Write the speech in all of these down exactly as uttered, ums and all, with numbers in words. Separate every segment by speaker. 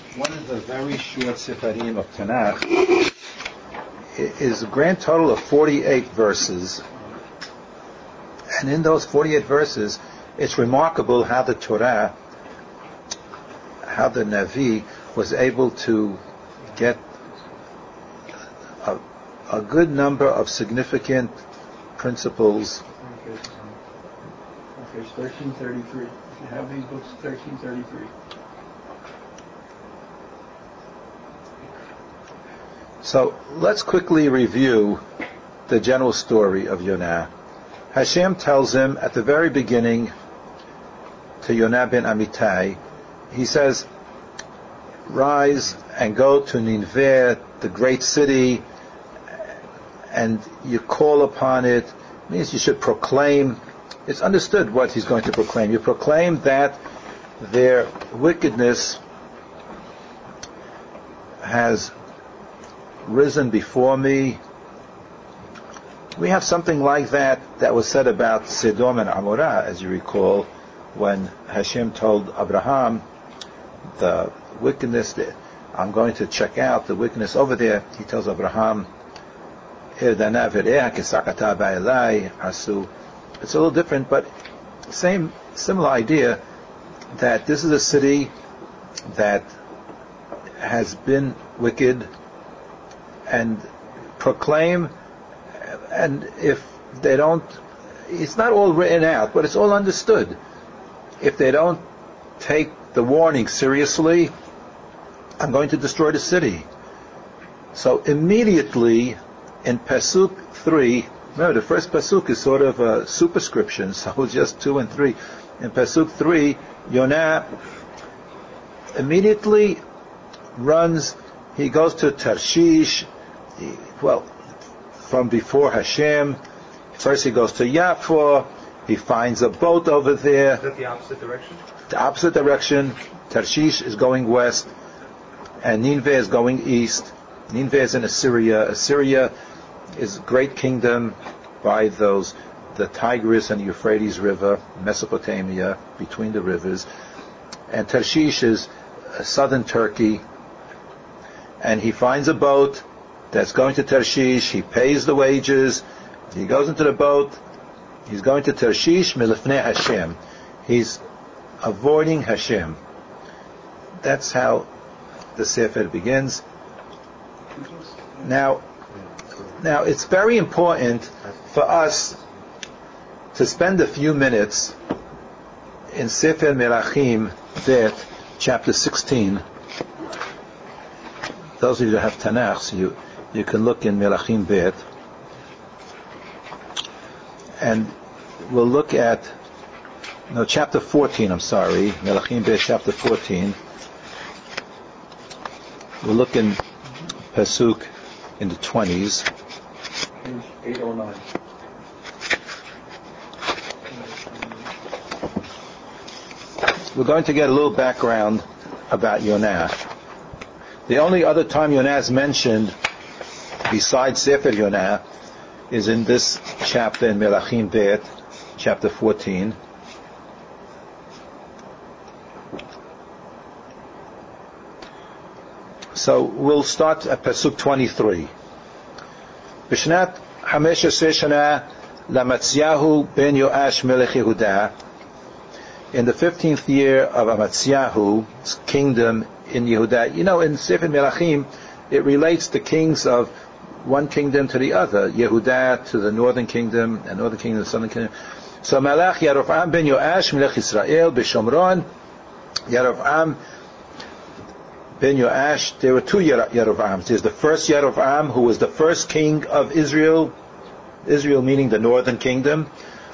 Speaker 1: one of the very short Sifarim of Tanakh is a grand total of forty-eight verses. And in those forty-eight verses, it's remarkable how the Torah, how the Navi was able to get a, a good number of significant principles.
Speaker 2: Page thirteen thirty-three. If you have these books, thirteen thirty-three.
Speaker 1: So let's quickly review the general story of Yonah. Hashem tells him at the very beginning to Yonah ben Amittai, he says, rise and go to Nineveh, the great city, and you call upon it. It means you should proclaim. It's understood what he's going to proclaim. You proclaim that their wickedness has risen before me. We have something like that that was said about Sodom and Amorah, as you recall, when Hashem told Abraham the wickedness that I'm going to check out the wickedness over there. He tells Abraham, it's a little different, but same, similar idea that this is a city that has been wicked, and proclaim, and if they don't, it's not all written out, but it's all understood. If they don't take the warning seriously, I'm going to destroy the city. So immediately in Pasuk three, remember the first Pasuk is sort of a superscription, so just two and three. In Pasuk three, Yonah immediately runs, he goes to Tarshish, he, well, from before Hashem. First he goes to Yaffo, he finds a boat over there.
Speaker 3: Is that the opposite direction?
Speaker 1: The opposite direction. Tarshish is going west, and Nineveh is going east. Nineveh is in Assyria. Assyria is a great kingdom by those, the Tigris and the Euphrates River, Mesopotamia, between the rivers. And Tarshish is southern Turkey. And he finds a boat that's going to Tarshish. He pays the wages. He goes into the boat. He's going to Tarshish milifnei Hashem. He's avoiding Hashem. That's how the Sefer begins. Now, now it's very important for us to spend a few minutes in Sefer Melachim, Bet, chapter sixteen. Those of you that have Tanakh, so you, you can look in Melachim Bet. And we'll look at, no, chapter fourteen, I'm sorry, Melachim Bet, chapter fourteen. We'll look in Pasuk in the twenties.
Speaker 2: Page eight oh nine.
Speaker 1: We're going to get a little background about Yonah. The only other time Yonah is mentioned besides Sefer Yonah is in this chapter in Melachim Bet, chapter fourteen. So we'll start at Pasuk twenty-three. Bishnat Hamesh Aseh Shana Lamatzyahu ben Yoash Melech Yehudah. In the fifteenth year of Amatzyahu's kingdom in Yehudah, you know, in Sefer Melachim, it relates the kings of one kingdom to the other, Yehudah to the northern kingdom, and northern kingdom to the southern kingdom. So Malach Yerovam ben Yoash Melech Israel b'Shomron. Yerovam ben Yoash, there were two Yerovams. There's the first Yerovam, who was the first king of Israel, Israel meaning the northern kingdom,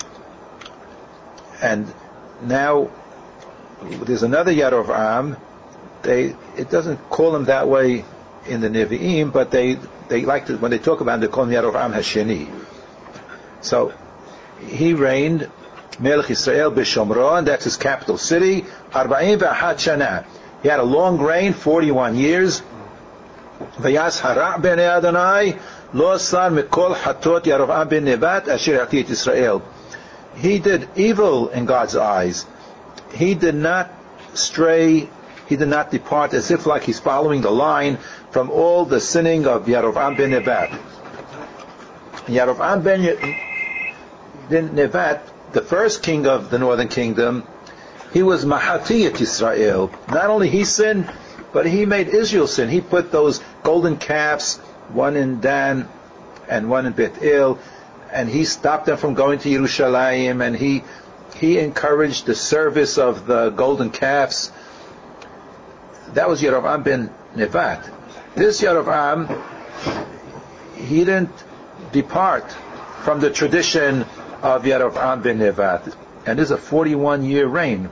Speaker 1: and now there's another Yerovam. They, it doesn't call him that way in the Nevi'im, but they, they like to, when they talk about him, they call him Yerovam Hasheni. So, he reigned, Melech Israel b'Shomron, that's his capital city, Arba'im ve'achat shana. He had a long reign, forty-one years. Vayas hara' b'nei Adonai, lo asar mikol hatot Yerovam ben Nebat, asher hati et Israel. He did evil in God's eyes. He did not stray he did not depart, as if like he's following the line from all the sinning of Yerovam ben Nevat. Yerovam ben Nevat, the first king of the northern kingdom, he was Mahatiyat Israel. Not only he sinned, but he made Israel sin. He put those golden calves, one in Dan and one in Bethel, and he stopped them from going to Yerushalayim, and he he encouraged the service of the golden calves. That was Yerovam ben Nevat. This Yerovam, he didn't depart from the tradition of Yerovam ben Nevat, and this is a forty-one year reign.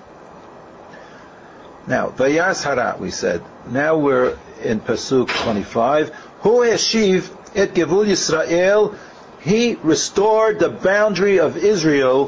Speaker 1: Now, Vayas Hara, we said. Now we're in Pasuk twenty-five. Hu Yeshiv et Gevul Yisrael. He restored the boundary of Israel.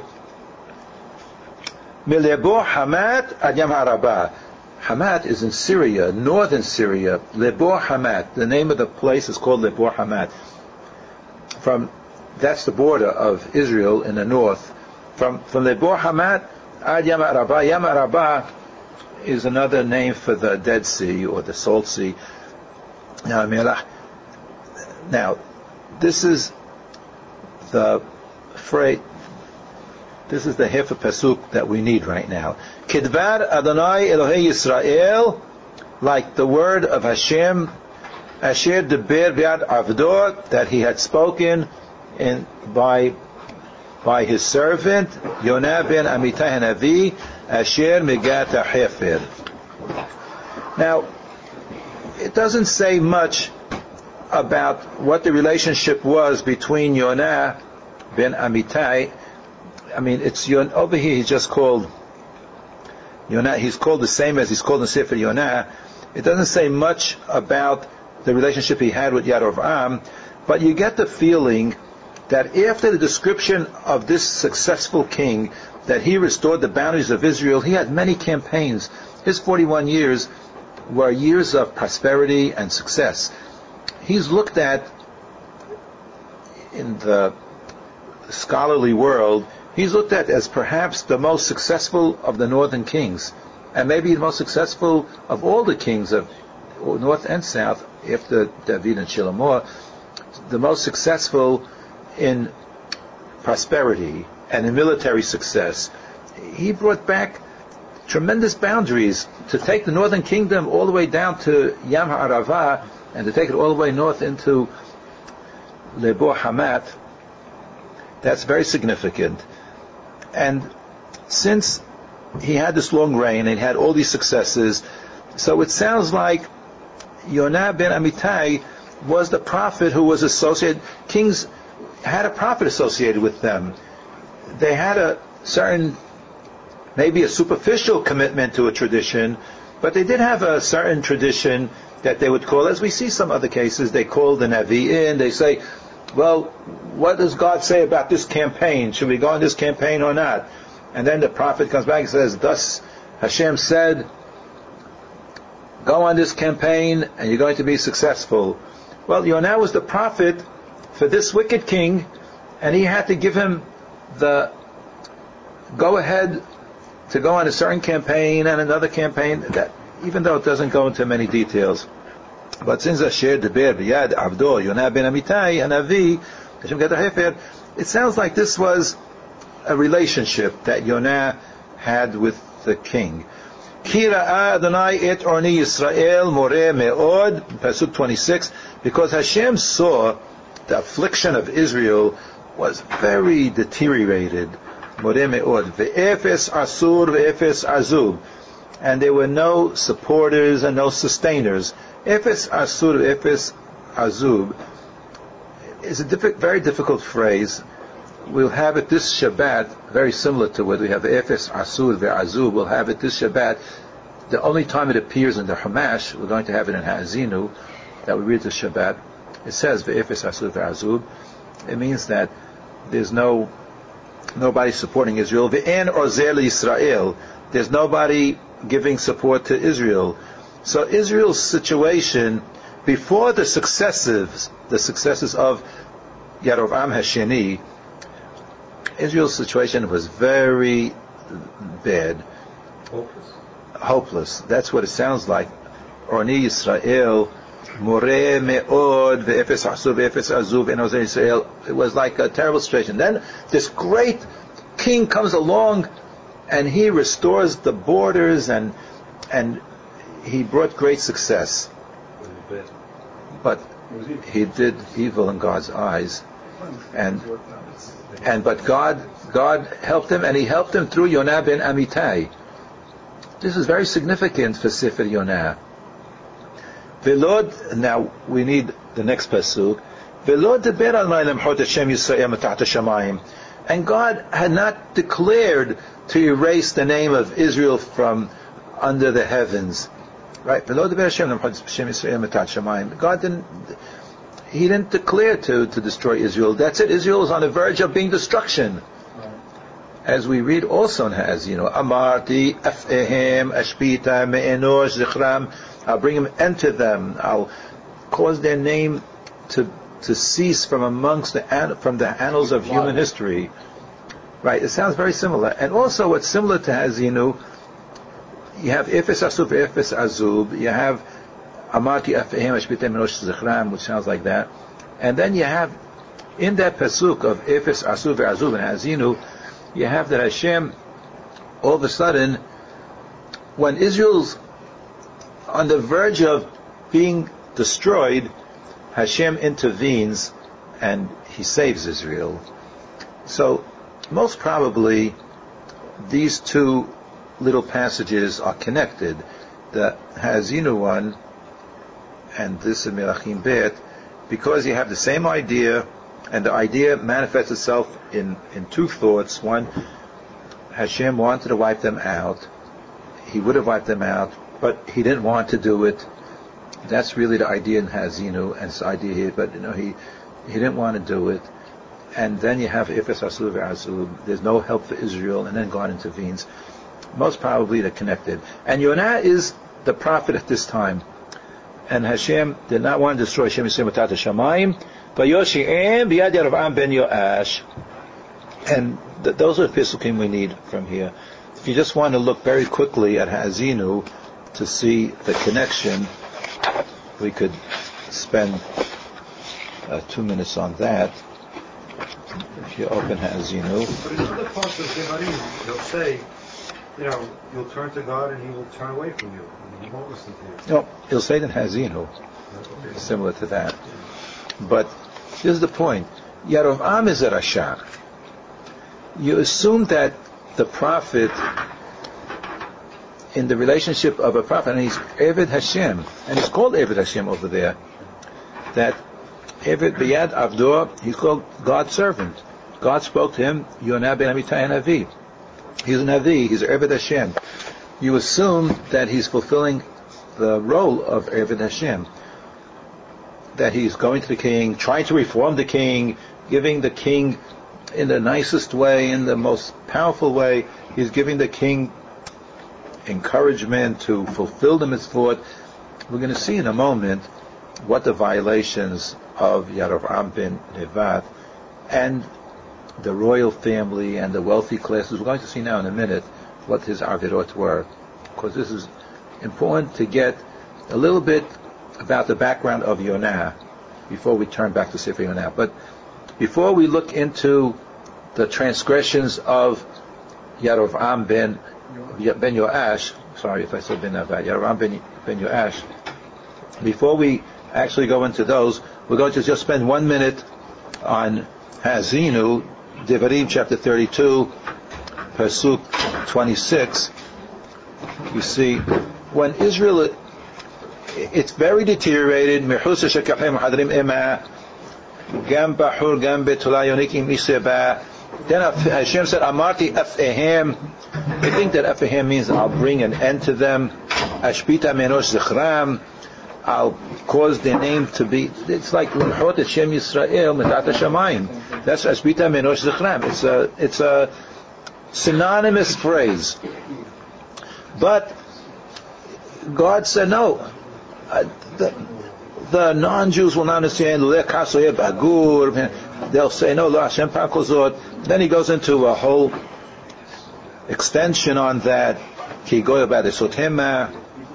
Speaker 1: Milebo Hamat ad Yam Arabah. Hamat is in Syria, northern Syria. Lebo Hamat. The name of the place is called Lebo Hamat. From that's the border of Israel in the north. From from Lebo Hamat ad Yam Arabah. Yam Arabah is another name for the Dead Sea or the Salt Sea. Now, now this is the phrase. This is the half of pasuk that we need right now. Kidvar Adonai Elohei Yisrael, like the word of Hashem, Asher Deber Biad Avdor, that he had spoken in by by his servant Yonah ben Amitai Hanavi, Asher Megat HaHefer. Now, it doesn't say much about what the relationship was between Yonah ben Amitai. I mean, it's over here. He's just called Yonah. He's called the same as he's called in Sefer Yonah. It doesn't say much about the relationship he had with Yerovam, but you get the feeling that after the description of this successful king, that he restored the boundaries of Israel, he had many campaigns. His forty-one years were years of prosperity and success. He's looked at, in the scholarly world, he's looked at as perhaps the most successful of the northern kings, and maybe the most successful of all the kings of north and south after David and Shlomo, the most successful in prosperity and in military success. He brought back tremendous boundaries to take the northern kingdom all the way down to Yam HaArava and to take it all the way north into Lebo Hamat. That's very significant. And since he had this long reign and he had all these successes, so it sounds like Yonah ben Amitai was the prophet who was associated. Kings had a prophet associated with them. They had a certain, maybe a superficial commitment to a tradition, but they did have a certain tradition that they would call, as we see some other cases, they call the Navi in, they say, well, what does God say about this campaign? Should we go on this campaign or not? And then the prophet comes back and says, thus Hashem said, go on this campaign and you're going to be successful. Well, Yonah was the prophet for this wicked king, and he had to give him the go ahead to go on a certain campaign and another campaign, that even though it doesn't go into many details. But since Asher Deber B'Yad Avdo Yonah ben Amitai Hanavi Hashem Megat HaHefer, it sounds like this was a relationship that Yonah had with the king. Ki ra'a Adonai et orni Yisrael moreh me'od, Pasuk twenty-six, because Hashem saw the affliction of Israel was very deteriorated. Moreh me'od. Ve'efes asur ve'efes azub. And there were no supporters and no sustainers. Efes asur ve'efes azub is a diffi- very difficult phrase. We'll have it this Shabbat, very similar to what we have, Efes asur ve'azub. We'll have it this Shabbat. The only time it appears in the Hamash, we're going to have it in Ha'azinu, that we read this Shabbat. It says ve'efes asur ve'azub. It means that there's no nobody supporting Israel. Ve'en ozer Yisrael. There's nobody giving support to Israel. So Israel's situation before the successes, the successes of Yerovam Hasheni, Israel's situation was very bad.
Speaker 3: Hopeless.
Speaker 1: hopeless. That's what it sounds like. Orni Yisrael, Moreh Me'od, Ve'efes Asub, Ve'efes Azub, and Israel. It was like a terrible situation. Then this great king comes along, and he restores the borders, and and he brought great success. But he did evil in God's eyes, and and but God God helped him, and He helped him through Yonah ben Amittai. This is very significant for Sefer Yonah. Velod, now we need the next pasuk. Velod deber Adonai lemhot et Shem Yisrael mitachat hashamayim, and God had not declared to erase the name of Israel from under the heavens. Right? Velod deber Shem lemhot Shem Yisrael mitachat hashamayim. God didn't. He didn't declare to, to destroy Israel. That's it. Israel is on the verge of being destruction. As we read also in Haz, you know, Amarti, Afehem, Ashpita, Me'enosh, Zichram, I'll bring them into them. I'll cause their name to to cease from amongst the from the annals of human history. Right? It sounds very similar. And also, what's similar to Hazinu, you have Efes Asub, Efes Azub. You have Amarti, Afehem, Ashpita, Me'enosh, Zichram, which sounds like that. And then you have in that pasuk of Efes Asub, Azub, and Hazinu, you have that Hashem, all of a sudden, when Israel's on the verge of being destroyed, Hashem intervenes and He saves Israel. So, most probably, these two little passages are connected. The Hazinu one and this in Melachim Bet, because you have the same idea, and the idea manifests itself in, in two thoughts. One, Hashem wanted to wipe them out. He would have wiped them out, but He didn't want to do it. That's really the idea in Hazinu, and it's the idea here, but you know, He He didn't want to do it. And then you have Efes Asub Ve'Azub. There's no help for Israel, and then God intervenes. Most probably they're connected. And Yonah is the prophet at this time. And Hashem did not want to destroy Hashem Yisrael Matat Shamayim. Vayoshi'em biyad Yerovam ben Yoash. And th- those are the pisukim we need from here. If you just want to look very quickly at Hazinu to see the connection, we could spend uh, two minutes on that. If you open Hazinu.
Speaker 3: But in other parts of Devarim, he'll say, you know, you'll turn to God and He will turn away from you. He won't listen to you.
Speaker 1: No, he'll say it in Hazinu. Okay. Similar to that. But here's the point. Yerovam is a Rasha. You assume that the prophet, in the relationship of a prophet, and he's Eved Hashem, and he's called Eved Hashem over there, that Eved Biyad Avdo, he's called God's servant. God spoke to him, Yonah ben Amittai Navi. He's a Navi, he's Eved Hashem. You assume that he's fulfilling the role of Eved Hashem. That he's going to the king, trying to reform the king, giving the king in the nicest way, in the most powerful way. He's giving the king encouragement to fulfill the mitzvot. We're going to see in a moment what the violations of Yerovam ben Nevat and the royal family and the wealthy classes, we're going to see now in a minute what his avirot were. Because this is important to get a little bit about the background of Yonah before we turn back to Sefer Yonah. But before we look into the transgressions of Yerovam ben ben Yoash, sorry if I said ben Nevat, Yerovam ben ben Yoash, before we actually go into those, we're going to just spend one minute on Hazinu, Devarim chapter thirty-two, pasuk twenty-six. You see, when Israel, it's very deteriorated. Then Hashem said, Amarti Afehem. I think that Afehem means I'll bring an end to them. Ashpita Me'enosh Zichram. I'll cause their name to be. It's like Lemchot et Shem Yisrael Mitat Hashamayim. That's Ashpita Me'enosh Zichram. It's a it's a synonymous phrase. But God said no. Uh, the, the non-Jews will not understand. They'll say no. Hashem Pakozot. Then he goes into a whole extension on that. Ki goya b'adesotema.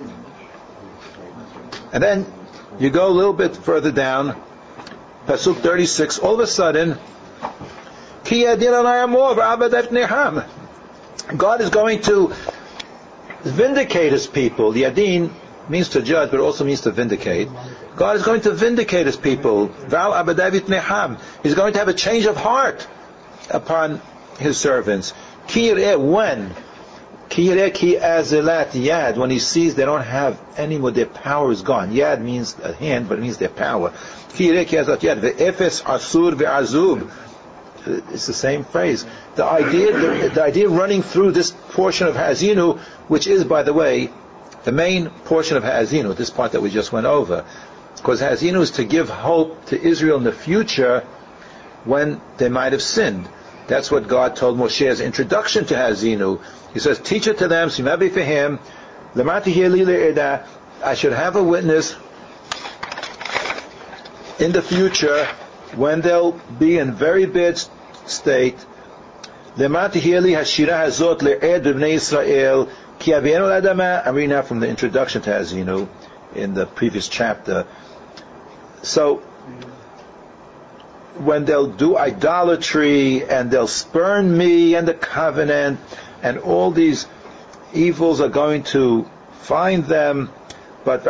Speaker 1: And then you go a little bit further down, Pasuk thirty-six, all of a sudden, Ki yadin alay amor v'abad et neham. God is going to vindicate his people. Yadin means to judge, but also means to vindicate. God is going to vindicate his people. Val abadavit neham. He's going to have a change of heart upon his servants. Ki yireh, when? Ki yireh ki azilat yad. When he sees they don't have any more, their power is gone. Yad means a hand, but it means their power. Ki yireh ki azilat yad. Ve'efes asur ve'azub. It's the same phrase. The idea, the, the idea running through this portion of Ha'azinu, which is, by the way, the main portion of Ha'azinu, this part that we just went over, because Ha'azinu is to give hope to Israel in the future when they might have sinned. That's what God told Moshe as introduction to Ha'azinu. He says, teach it to them, Simabi for him, I should have a witness in the future when they'll be in very bad state. I'm reading now from the introduction to Ha'azinu in the previous chapter. So, when they'll do idolatry and they'll spurn me and the covenant and all these evils are going to find them, but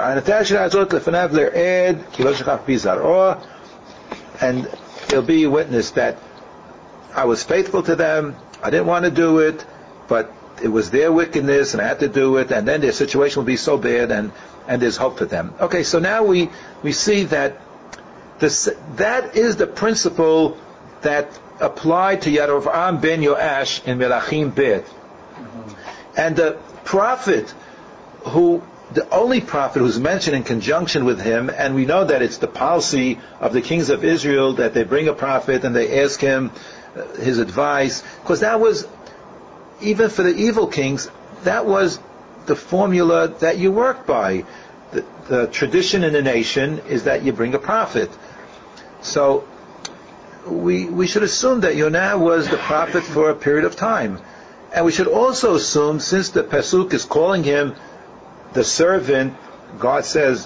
Speaker 1: and there'll be a witness that I was faithful to them, I didn't want to do it, but it was their wickedness and I had to do it, and then their situation will be so bad, and, and there's hope for them. Okay, so now we, we see that this, that is the principle that applied to Yerovam ben Yoash in Melachim Bet. Mm-hmm. And the prophet who the only prophet who's mentioned in conjunction with him, and we know that it's the policy of the kings of Israel that they bring a prophet and they ask him uh, his advice, because that was, even for the evil kings, that was the formula that you worked by. The, the tradition in the nation is that you bring a prophet. So we we should assume that Yonah was the prophet for a period of time. And we should also assume, since the Pasuk is calling him the servant, God says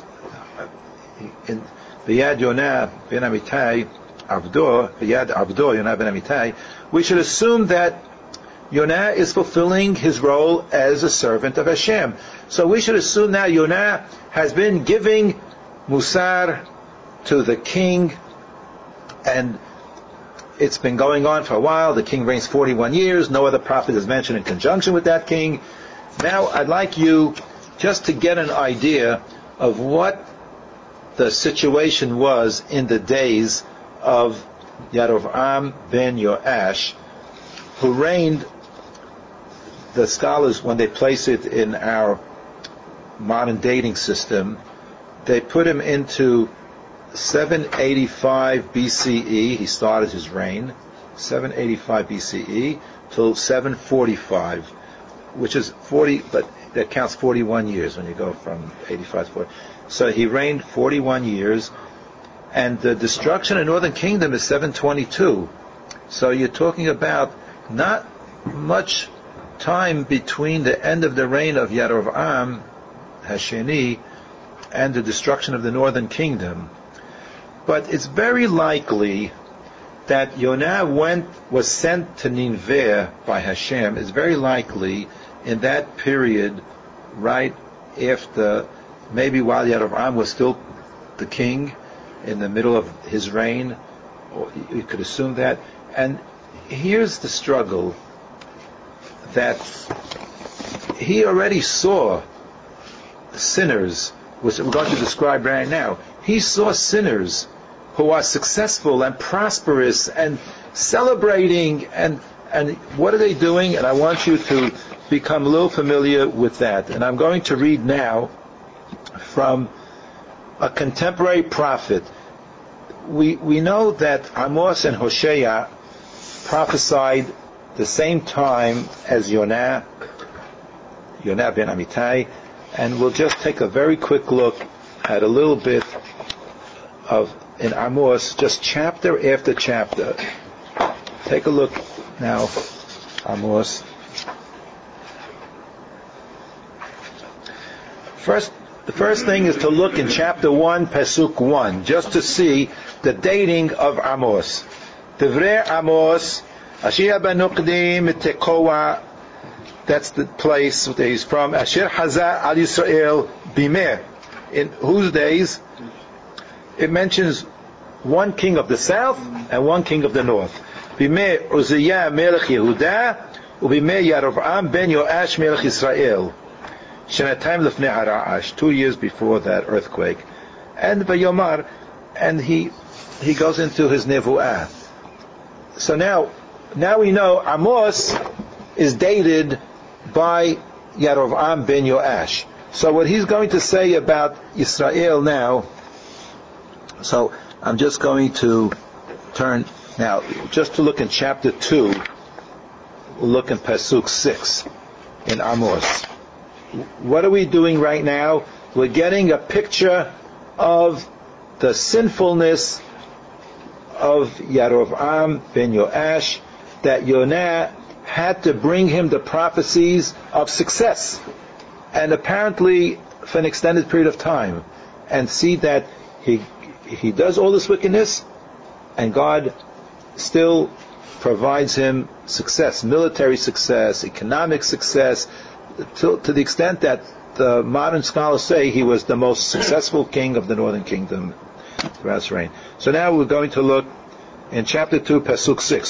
Speaker 1: in B'yad Yonah ben Amittai Avdo, B'yad Avdo Yonah ben Amittai, we should assume that Yonah is fulfilling his role as a servant of Hashem. So we should assume now Yonah has been giving Musar to the king, and it's been going on for a while. The king reigns forty-one years. No other prophet is mentioned in conjunction with that king. Now I'd like you just to get an idea of what the situation was in the days of Yerovam ben Yoash, who reigned. The scholars, when they place it in our modern dating system, they put him into seven eighty-five B C E. He started his reign, seven eighty-five B C E till seven forty-five, which is forty, but that counts forty-one years when you go from eighty-five to forty. So he reigned forty-one years, and the destruction of the northern kingdom is seven twenty-two. So you're talking about not much time between the end of the reign of Yerovam Hasheni and the destruction of the northern kingdom. But it's very likely that Yonah went, was sent to Nineveh by Hashem. It's very likely in that period, right after, maybe while Yerovam was still the king, in the middle of his reign, or you could assume that. And here's the struggle, that he already saw sinners, which we're going to describe right now. He saw sinners who are successful and prosperous and celebrating, and and what are they doing? And I want you to become a little familiar with that. And I'm going to read now from a contemporary prophet. We we know that Amos and Hosea prophesied the same time as Yonah, Yonah ben Amittai, and we'll just take a very quick look at a little bit of, in Amos, just chapter after chapter. Take a look now, Amos. First, the first thing is to look in chapter one, Pasuk one, just to see the dating of Amos. Divrei Amos, Asher Banukdim Tekoa, that's the place that he's from. Asher Hazar Al Yisrael Bimeh. In whose days? It mentions one king of the south and one king of the north. Bimeh Uzziah Melech Yehuda, Ubimeh Yarovam ben Yoash Melech Yisrael. Shenatayim Lefnei Hara'ash, two years before that earthquake. And Vayomar, and he he goes into his nevuah. So now, now we know Amos is dated by Yarovam ben Yoash. So what he's going to say about Israel now, so I'm just going to turn now, just to look in chapter two, we'll look in Pasuk six in Amos. What are we doing right now? We're getting a picture of the sinfulness of Yarovam ben Yoash, that Yonah had to bring him the prophecies of success, and apparently for an extended period of time, and see that he he does all this wickedness, and God still provides him success, military success, economic success, to, to the extent that the modern scholars say he was the most successful king of the northern kingdom throughout his reign. So now we're going to look in chapter two, Pasuk six.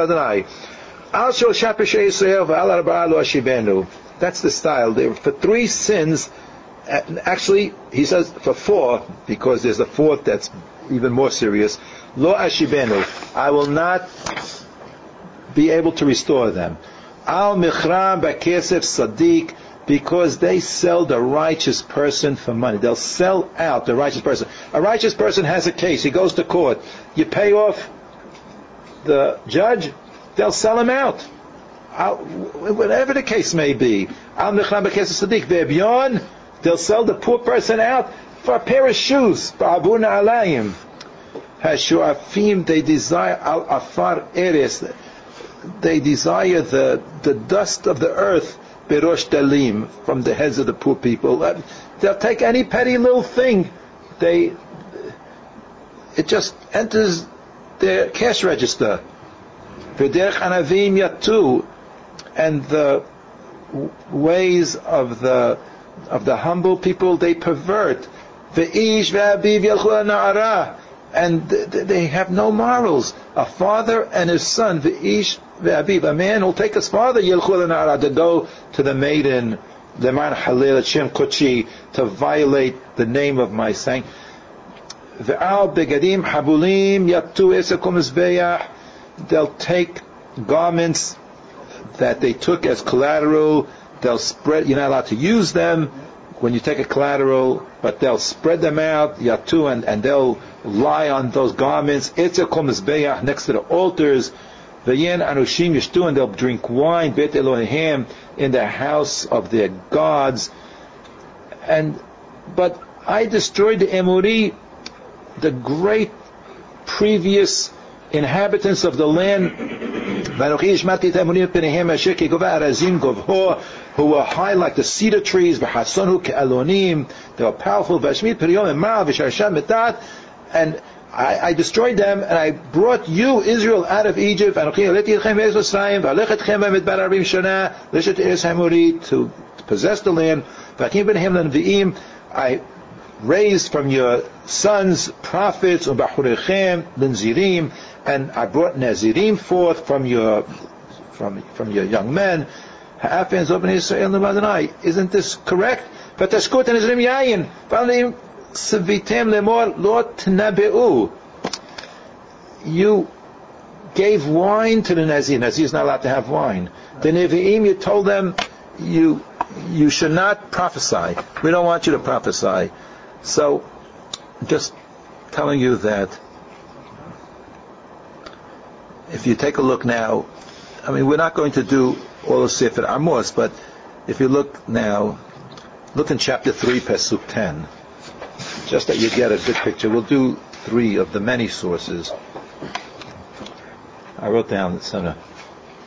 Speaker 1: That's the style. They, for three sins, actually, he says for four, because there's a fourth that's even more serious. Lo ashibenu, I will not be able to restore them. Al michram b'kesef sadiq, because they sell the righteous person for money. They'll sell out the righteous person. A righteous person has a case. He goes to court. You pay off the judge, they'll sell him out. I'll, whatever the case may be. Al michram b'kesef sadiq. Ve'ebyon, they'll sell the poor person out for a pair of shoes. Ba'abuna alayim. Hashu'afim, they desire al afar eres. They desire the, the dust of the earth, berosh dalim, from the heads of the poor people. They'll take any petty little thing. They, it just enters their cash register. V'derech anavim yatu, and the ways of the of the humble people they pervert. V'ish v'abiv yalchu na'ara, and they have no morals. A father and his son, v'ish v'abiv, a man will take his father yalchu na'ara to go to the maiden, leman halil Shem kochi, to violate the name of my saint. V'al begadim habulim yatu esakum mizbeach, they'll take garments that they took as collateral, they'll spread, you're not allowed to use them when you take a collateral, but they'll spread them out, yatu, and, and they'll lie on those garments, etzakom mizbeach, next to the altars, v'yen anushim yishtu, and they'll drink wine, bet Elohim, in the house of their gods. And, but I destroyed the Emori, the great previous inhabitants of the land, who were high like the cedar trees, they were powerful, and I, I destroyed them, and I brought you, Israel, out of Egypt, to possess the land. I raised from your sons prophets, and I brought Nazirim forth from your from from your young men. Isn't this correct? You gave wine to the Nazir. Nazir is not allowed to have wine. The Nevi'im, you told them, you you should not prophesy. We don't want you to prophesy. So, just telling you that if you take a look now, I mean, we're not going to do all of Sefer Amos, but if you look now, look in chapter three, Pasuk ten, just that you get a good picture. We'll do three of the many sources. I wrote down the son of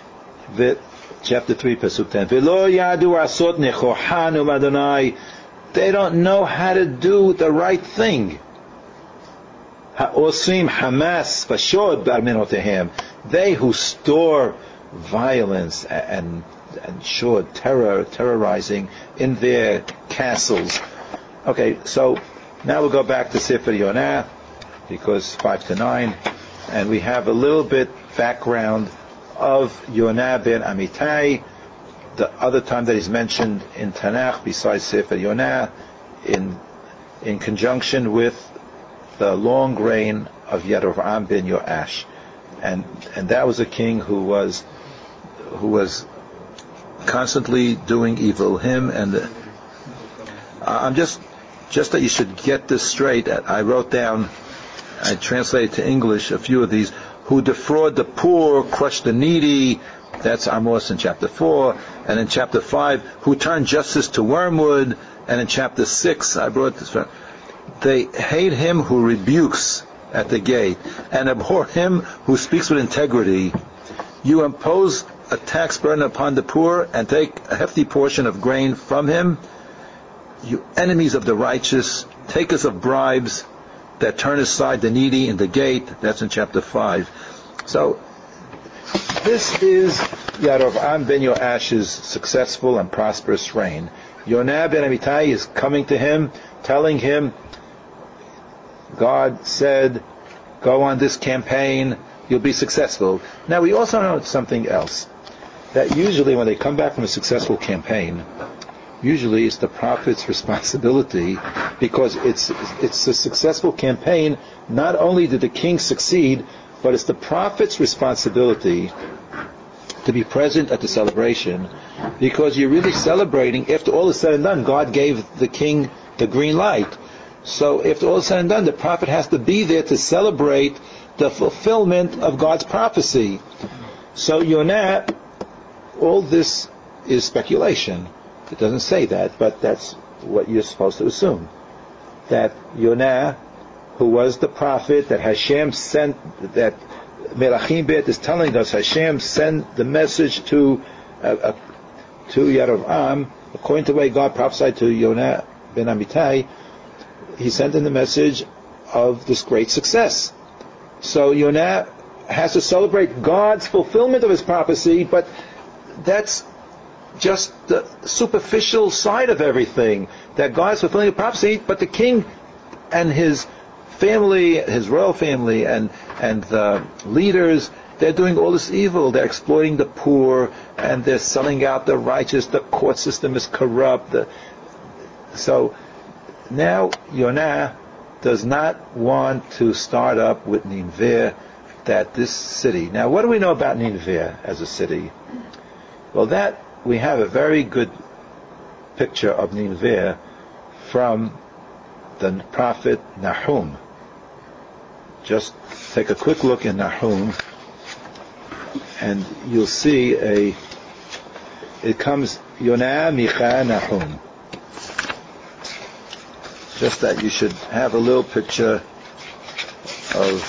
Speaker 1: chapter three, Pasuk ten. V'lo yadu asot nechohanu Adonai. they don't know how to do the right thing. Ha'osim Hamas v'shod b'armenotehem. They who store violence and and shod, terror, terrorizing in their castles. Okay, so now we'll go back to Sefer Yonah, because five to nine, and we have a little bit background of Yonah ben Amittai, the other time that he's mentioned in Tanakh besides Sefer Yonah, in in conjunction with the long reign of Yerovam ben Yoash, and and that was a king who was who was constantly doing evil. Him and the, I'm just just that you should get this straight. I wrote down, I translated to English a few of these. Who defraud the poor, crush the needy. That's Amos in chapter four, and in chapter five, who turn justice to wormwood, and in chapter six, I brought this. They hate him who rebukes at the gate, and abhor him who speaks with integrity. You impose a tax burden upon the poor, and take a hefty portion of grain from him. You enemies of the righteous, takers of bribes, that turn aside the needy in the gate. That's in chapter five. So, this is Yerovam ben Yoash's successful and prosperous reign. Yonah ben Amittai is coming to him, telling him, God said, go on this campaign, you'll be successful. Now we also know something else, that usually when they come back from a successful campaign, usually it's the prophet's responsibility, because it's it's a successful campaign. Not only did the king succeed, but it's the prophet's responsibility to be present at the celebration, because you're really celebrating. After all is said and done, God gave the king the green light. So after all is said and done, the prophet has to be there to celebrate the fulfillment of God's prophecy. So Yonah, all this is speculation. It doesn't say that, but that's what you're supposed to assume. That Yonah, who was the prophet that Hashem sent, that Melachim Bet is telling us, Hashem sent the message to uh, uh, to Yerovam, according to the way God prophesied to Yonah ben Amittai. He sent in the message of this great success. So Yonah has to celebrate God's fulfillment of his prophecy, but that's just the superficial side of everything. That God is fulfilling the prophecy, but the king and his family, his royal family, and and the leaders, they're doing all this evil. They're exploiting the poor, and they're selling out the righteous. The court system is corrupt. The, so now Yonah does not want to start up with Nineveh, that this city. Now, what do we know about Nineveh as a city? Well, that we have a very good picture of Nineveh from the prophet Nahum. Just take a quick look in Nahum, and you'll see a. It comes Yonah, Micha, Nahum. Just that you should have a little picture of.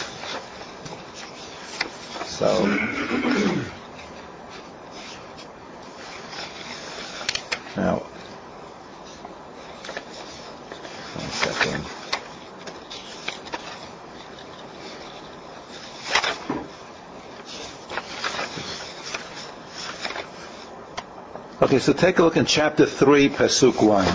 Speaker 1: So. Now, one second. Okay, so take a look in chapter three, Pasuk one.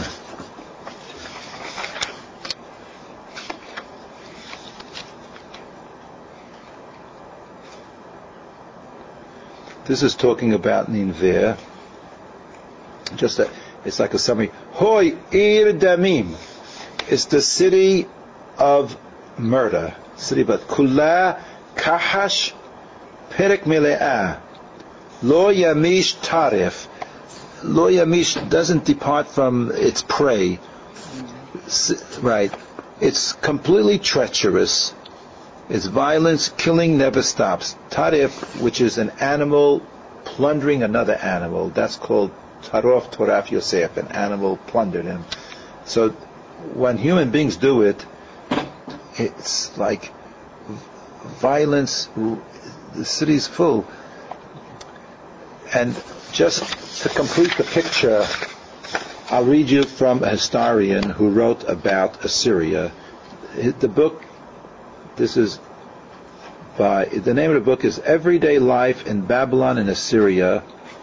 Speaker 1: This is talking about Nineveh. Just a, it's like a summary. Hoy ir damim. It's the city of murder. City, but kula kahash perek mile'ah. Lo yamish tarif. Lo yamish doesn't depart from its prey. Right. It's completely treacherous. Its violence, killing never stops. Tarif, which is an animal plundering another animal, that's called Tarof Toraf Yosef, an animal plundered him. So when human beings do it, it's like violence. The city's full. And just to complete the picture I'll read you from a historian who wrote about Assyria. The book, this is by, the name of the book is Everyday Life in Babylon and Assyria,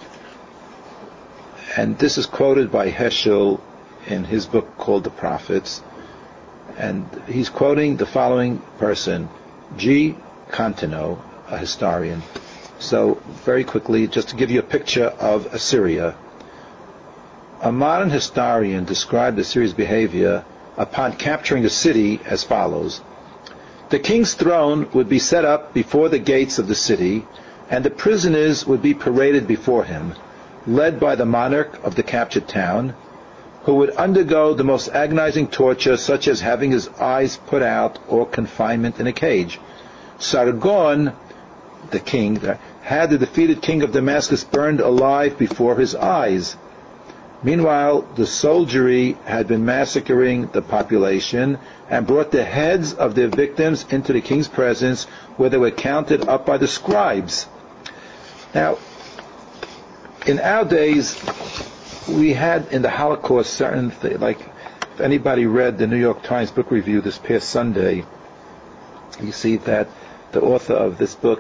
Speaker 1: and this is quoted by Heschel in his book called The Prophets, and he's quoting the following person, G. Contino, a historian. So, very quickly, just to give you a picture of Assyria. A modern historian described Assyria's behavior upon capturing a city as follows. The king's throne would be set up before the gates of the city, and the prisoners would be paraded before him, led by the monarch of the captured town, who would undergo the most agonizing torture, such as having his eyes put out or confinement in a cage. Sargon, the king, had the defeated king of Damascus burned alive before his eyes. Meanwhile, the soldiery had been massacring the population and brought the heads of their victims into the king's presence, where they were counted up by the scribes. Now, in our days, we had in the Holocaust certain things, like if anybody read the New York Times book review this past Sunday, you see that the author of this book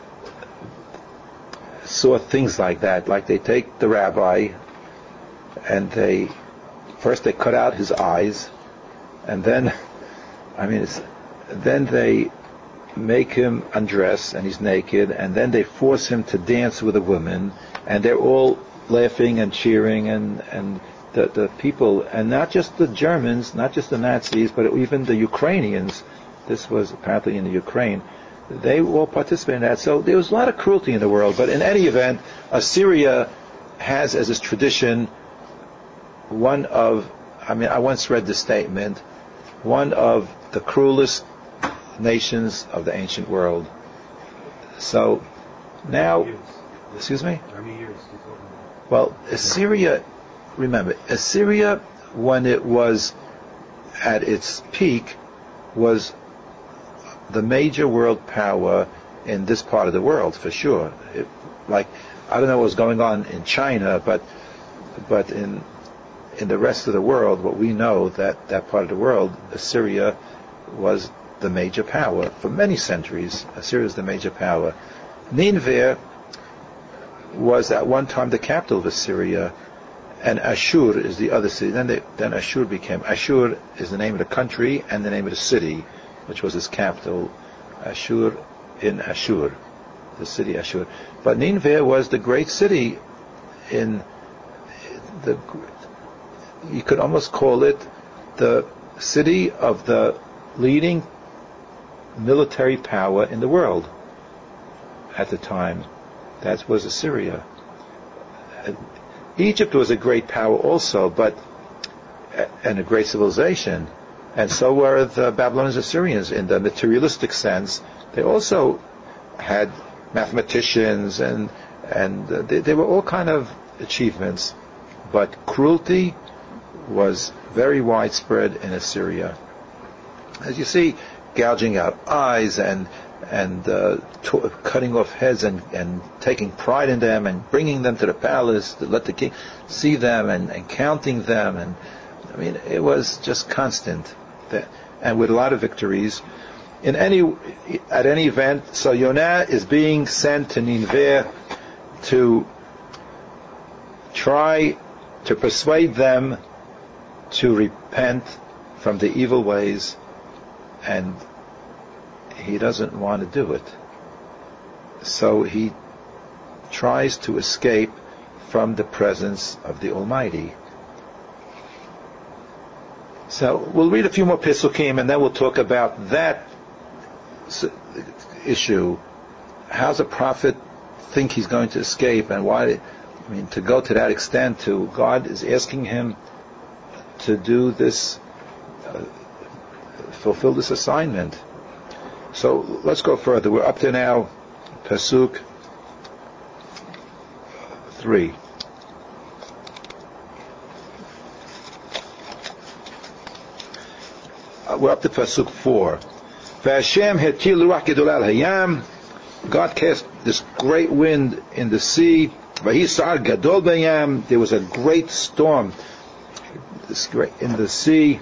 Speaker 1: saw things like that, like they take the rabbi and they first they cut out his eyes, and then I mean it's, then they make him undress and he's naked, and then they force him to dance with a woman, and they're all laughing and cheering, and and the the people, and not just the Germans, not just the Nazis, but even the Ukrainians. This was apparently in the Ukraine. They all participated in that. So there was a lot of cruelty in the world. But in any event, Assyria has as its tradition one of, I mean, I once read the statement, one of the cruelest nations of the ancient world. So now, excuse me?
Speaker 3: How many years?
Speaker 1: Well, Assyria, remember, Assyria, when it was at its peak, was the major world power in this part of the world, for sure. It, like, I don't know what was going on in China, but but in in the rest of the world, what we know, that that part of the world, Assyria was the major power for many centuries. Assyria was the major power. Nineveh was at one time the capital of Assyria, and Ashur is the other city. Then they, then Ashur became, Ashur is the name of the country and the name of the city, which was its capital, Ashur in Ashur, the city Ashur. But Nineveh was the great city in the, you could almost call it the city of the leading military power in the world at the time. That was Assyria. Egypt was a great power also, but and a great civilization, and so were the Babylonians, Assyrians in the materialistic sense. They also had mathematicians, and and uh, they, they were all kind of achievements, but cruelty was very widespread in Assyria. As you see, gouging out eyes and and uh, to- cutting off heads and, and taking pride in them and bringing them to the palace to let the king see them and, and counting them, and I mean it was just constant, that, and with a lot of victories. In any at any event, so Yonah is being sent to Nineveh to try to persuade them to repent from the evil ways, and he doesn't want to do it. So he tries to escape from the presence of the Almighty. So we'll read a few more Pesukim, and then we'll talk about that issue. How does a prophet think he's going to escape, and why? I mean, to go to that extent, to God is asking him to do this, uh, fulfill this assignment. So let's go further. We're up to now Pasuk three. Uh, we're up to Pasuk four. V'Hashem hetil ruach gedolah al hayam. God cast this great wind in the sea. V'hisar gadol b'yam. There was a great storm this great in the sea.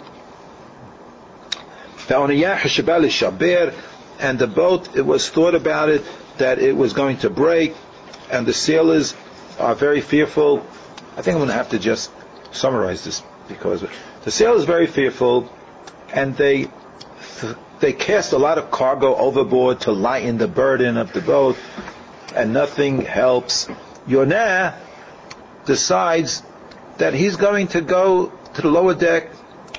Speaker 1: And the boat, it was thought about it that it was going to break, and the sailors are very fearful. I think I'm going to have to just summarize this, because the sailors are very fearful, and they they cast a lot of cargo overboard to lighten the burden of the boat, and nothing helps. Yonah decides that he's going to go to the lower deck,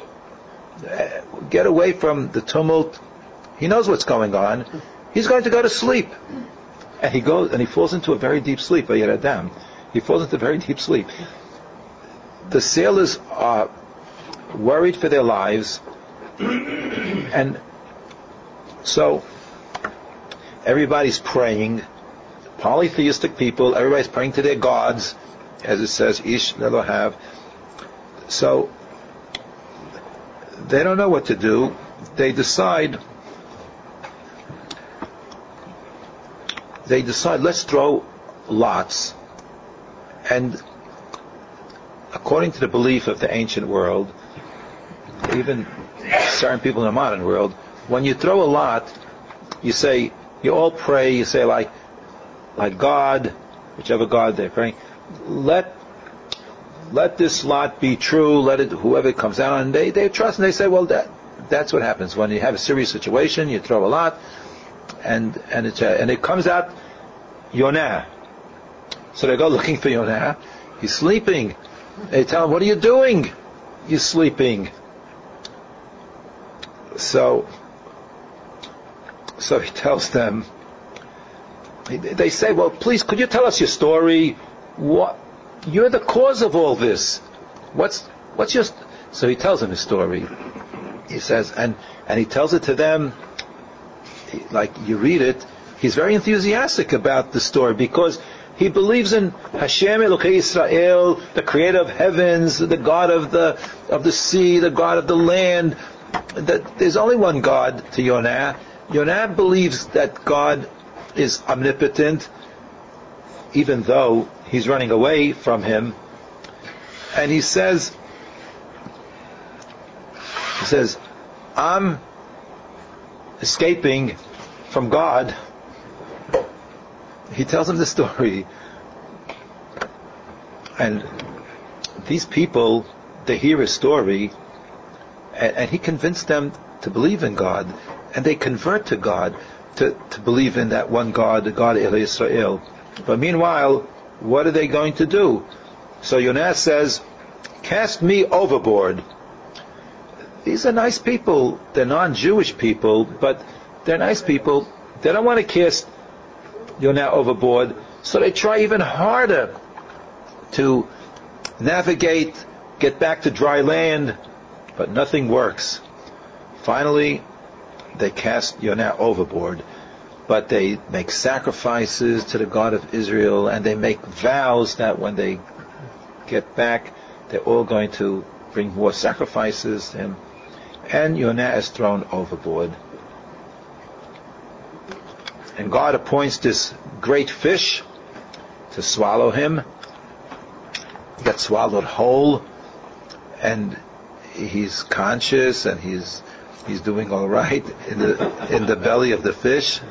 Speaker 1: get away from the tumult. He knows what's going on. He's going to go to sleep. And he goes, and he falls into a very deep sleep. Adam. He falls into very deep sleep. The sailors are worried for their lives, and so everybody's praying. Polytheistic people, everybody's praying to their gods, as it says, Ish Lelohav. So they don't know what to do. They decide. They decide, let's throw lots. And according to the belief of the ancient world, even certain people in the modern world, when you throw a lot, you say, you all pray, you say like, like God, whichever God they're praying, let let this lot be true, let it, whoever comes out, and they, they trust, and they say, well, that that's what happens. When you have a serious situation, you throw a lot, and and it, and it comes out Yonah. So they go looking for Yonah. He's sleeping. They tell him, what are you doing? You're sleeping. So, so he tells them, they say, well, please, could you tell us your story? What, you're the cause of all this. What's, what's your, st-? So he tells them his story. He says, and, and he tells it to them, like you read it, he's very enthusiastic about the story, because he believes in Hashem Elokei Yisrael, the creator of heavens, the God of the of the sea, the God of the land. That there's only one God to Yonah. Yonah believes that God is omnipotent, even though he's running away from him. And he says, he says, I'm escaping from God. He tells them the story, and these people, they hear his story, and, and he convinced them to believe in God, and they convert to God, to, to believe in that one God, the God of Israel. But meanwhile, what are they going to do? So Yonah says, cast me overboard. These are nice people. They're non-Jewish people, but they're nice people. They don't want to cast Yonah overboard, so they try even harder to navigate, get back to dry land, but nothing works. Finally, they cast Yonah overboard, but they make sacrifices to the God of Israel, and they make vows that when they get back, they're all going to bring more sacrifices to him, and Yonah is thrown overboard. And God appoints this great fish to swallow him. He gets swallowed whole, and he's conscious, and he's he's doing all right in the in the belly of the fish.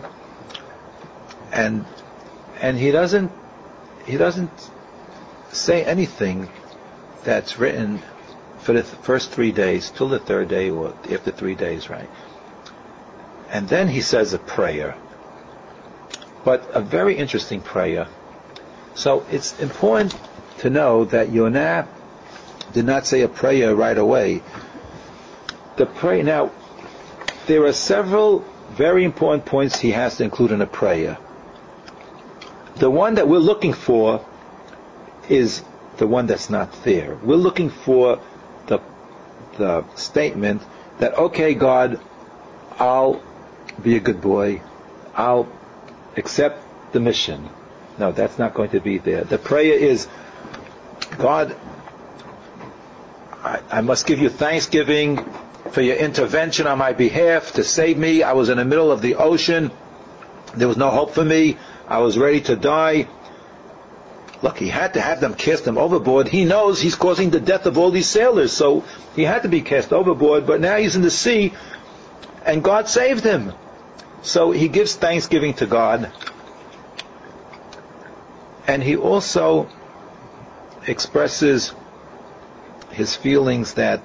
Speaker 1: And and he doesn't he doesn't say anything that's written for the th- first three days till the third day, or after three days, right? And then he says a prayer. But a very interesting prayer. So it's important to know that Yonah did not say a prayer right away. The prayer, now, there are several very important points he has to include in a prayer. The one that we're looking for is the one that's not there. We're looking for the the statement that, okay, God, I'll be a good boy. I'll accept the mission. No, that's not going to be there. The prayer is, God, I, I must give you thanksgiving for your intervention on my behalf to save me. I was in the middle of the ocean. There was no hope for me. I was ready to die. look, he had to have them cast him overboard. He knows he's causing the death of all these sailors, so he had to be cast overboard, but now he's in the sea, and God saved him. So he gives thanksgiving to God, and he also expresses his feelings that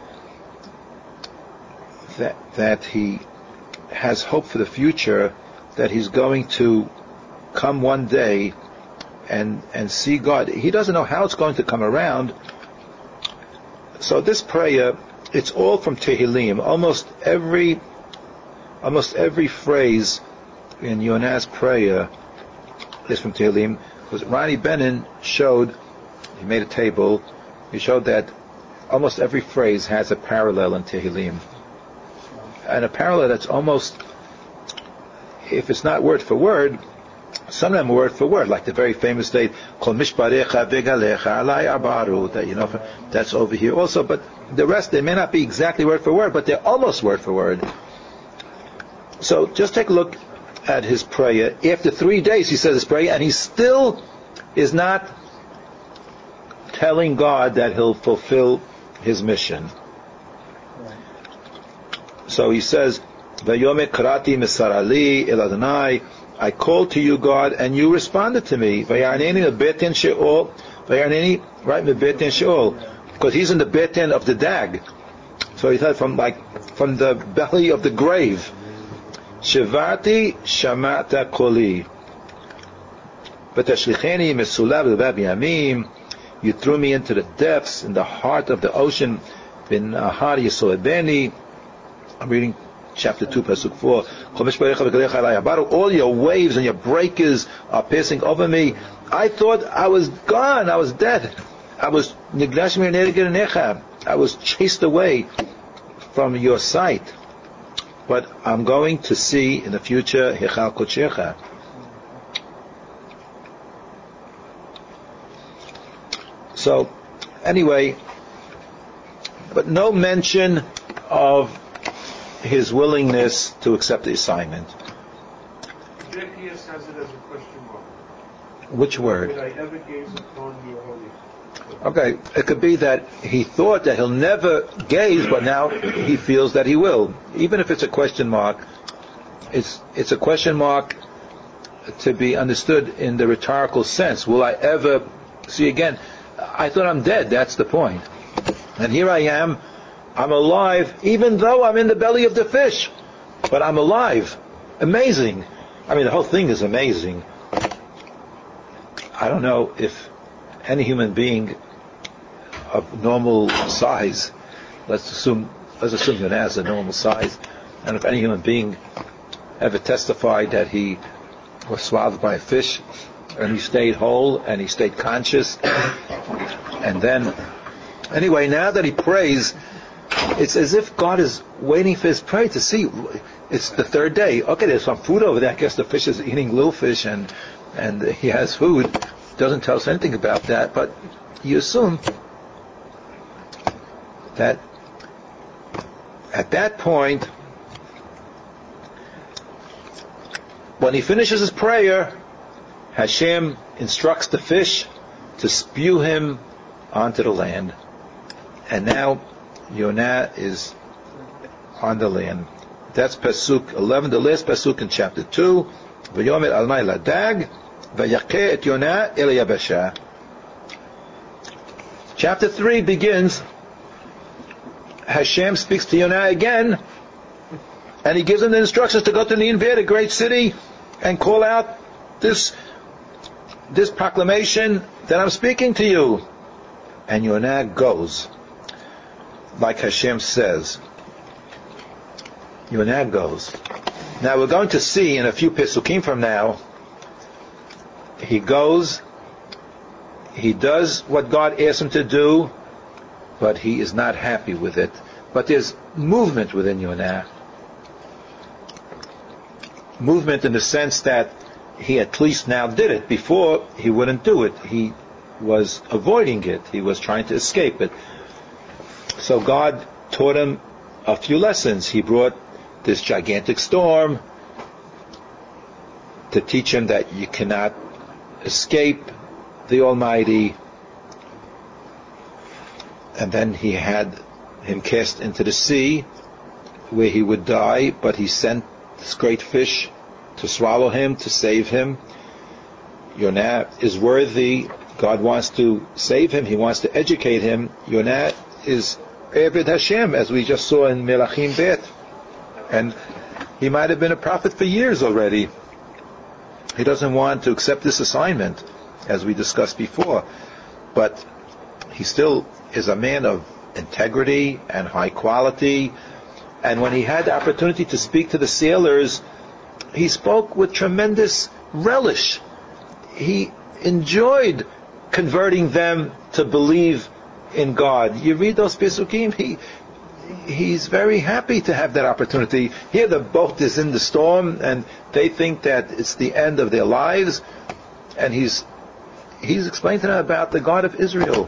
Speaker 1: that that he has hope for the future, that he's going to come one day and and see God. He doesn't know how it's going to come around. So this prayer, it's all from Tehillim. Almost every almost every phrase in Yonah's prayer is from Tehillim. Because Ronnie Benin showed, he made a table, he showed that almost every phrase has a parallel in Tehillim. And a parallel that's almost, if it's not word for word, some of them are word for word, like the very famous state, Kol mishparecha v'galecha alai abaru, that, you know, that's over here also, but the rest, they may not be exactly word for word, but they're almost word for word. So just take a look at his prayer. After three days he says his prayer, and he still is not telling God that he'll fulfill his mission. Right. So he says, Vayome karati misarali el Adonai, I called to you, God, and you responded to me. Vayarneni betin sheol, Vayarneni, right, betin sheol, because he's in the betin of the dag. So he said from like from the belly of the grave. Shivati shamata koli. V'tashlicheni mesulav l'bab yamim. You threw me into the depths, in the heart of the ocean. Bin ahar yisoebeni. I'm reading chapter two, pasuk four. All your waves and your breakers are passing over me. I thought I was gone. I was dead. I was I was chased away from your sight. But I'm going to see in the future Hechal Kodshecha. So, anyway, but no mention of his willingness to accept the assignment.
Speaker 3: J P S has it as a question mark.
Speaker 1: Which word?
Speaker 3: Did I ever gaze upon your holy?
Speaker 1: Okay, it could be that he thought that he'll never gaze, but now he feels that he will. Even if it's a question mark, it's it's a question mark to be understood in the rhetorical sense. Will I ever see again? I thought I'm dead, that's the point. And here I am, I'm alive, even though I'm in the belly of the fish. But I'm alive. Amazing. I mean, the whole thing is amazing. I don't know if any human being of normal size, let's assume let's assume Yonah has a normal size, and if any human being ever testified that he was swallowed by a fish and he stayed whole and he stayed conscious, and then anyway, now that he prays, it's as if God is waiting for his prayer to see. It's the third day. Okay, there's some food over there. I guess the fish is eating little fish and and he has food. Doesn't tell us anything about that, but you assume that at that point, when he finishes his prayer, Hashem instructs the fish to spew him onto the land. And now Yonah is on the land. That's Pasuk eleven, the last Pasuk in chapter two. V'yomer Adonai ladag, v'yakeh et Yonah el yabasha. Chapter three begins, Hashem speaks to Yonah again, and he gives him the instructions to go to Nineveh, a great city, and call out this this proclamation that I'm speaking to you. And Yonah goes, like Hashem says. Yonah goes. Now we're going to see in a few Pesukim from now, he goes, he does what God asks him to do, but he is not happy with it. But there's movement within Yonah. Movement in the sense that he at least now did it. Before, he wouldn't do it. He was avoiding it. He was trying to escape it. So God taught him a few lessons. He brought this gigantic storm to teach him that you cannot escape the Almighty. And then he had him cast into the sea, where he would die, but he sent this great fish to swallow him, to save him. Yonah is worthy. God wants to save him. He wants to educate him. Yonah is Eved Hashem, as we just saw in Melachim Bet. And he might have been a prophet for years already. He doesn't want to accept this assignment, as we discussed before. But he still is a man of integrity and high quality. And when he had the opportunity to speak to the sailors, he spoke with tremendous relish. He enjoyed converting them to believe in God. You read those Pesukim, he he's very happy to have that opportunity. Here the boat is in the storm, and they think that it's the end of their lives, and he's he's explained to them about the God of Israel.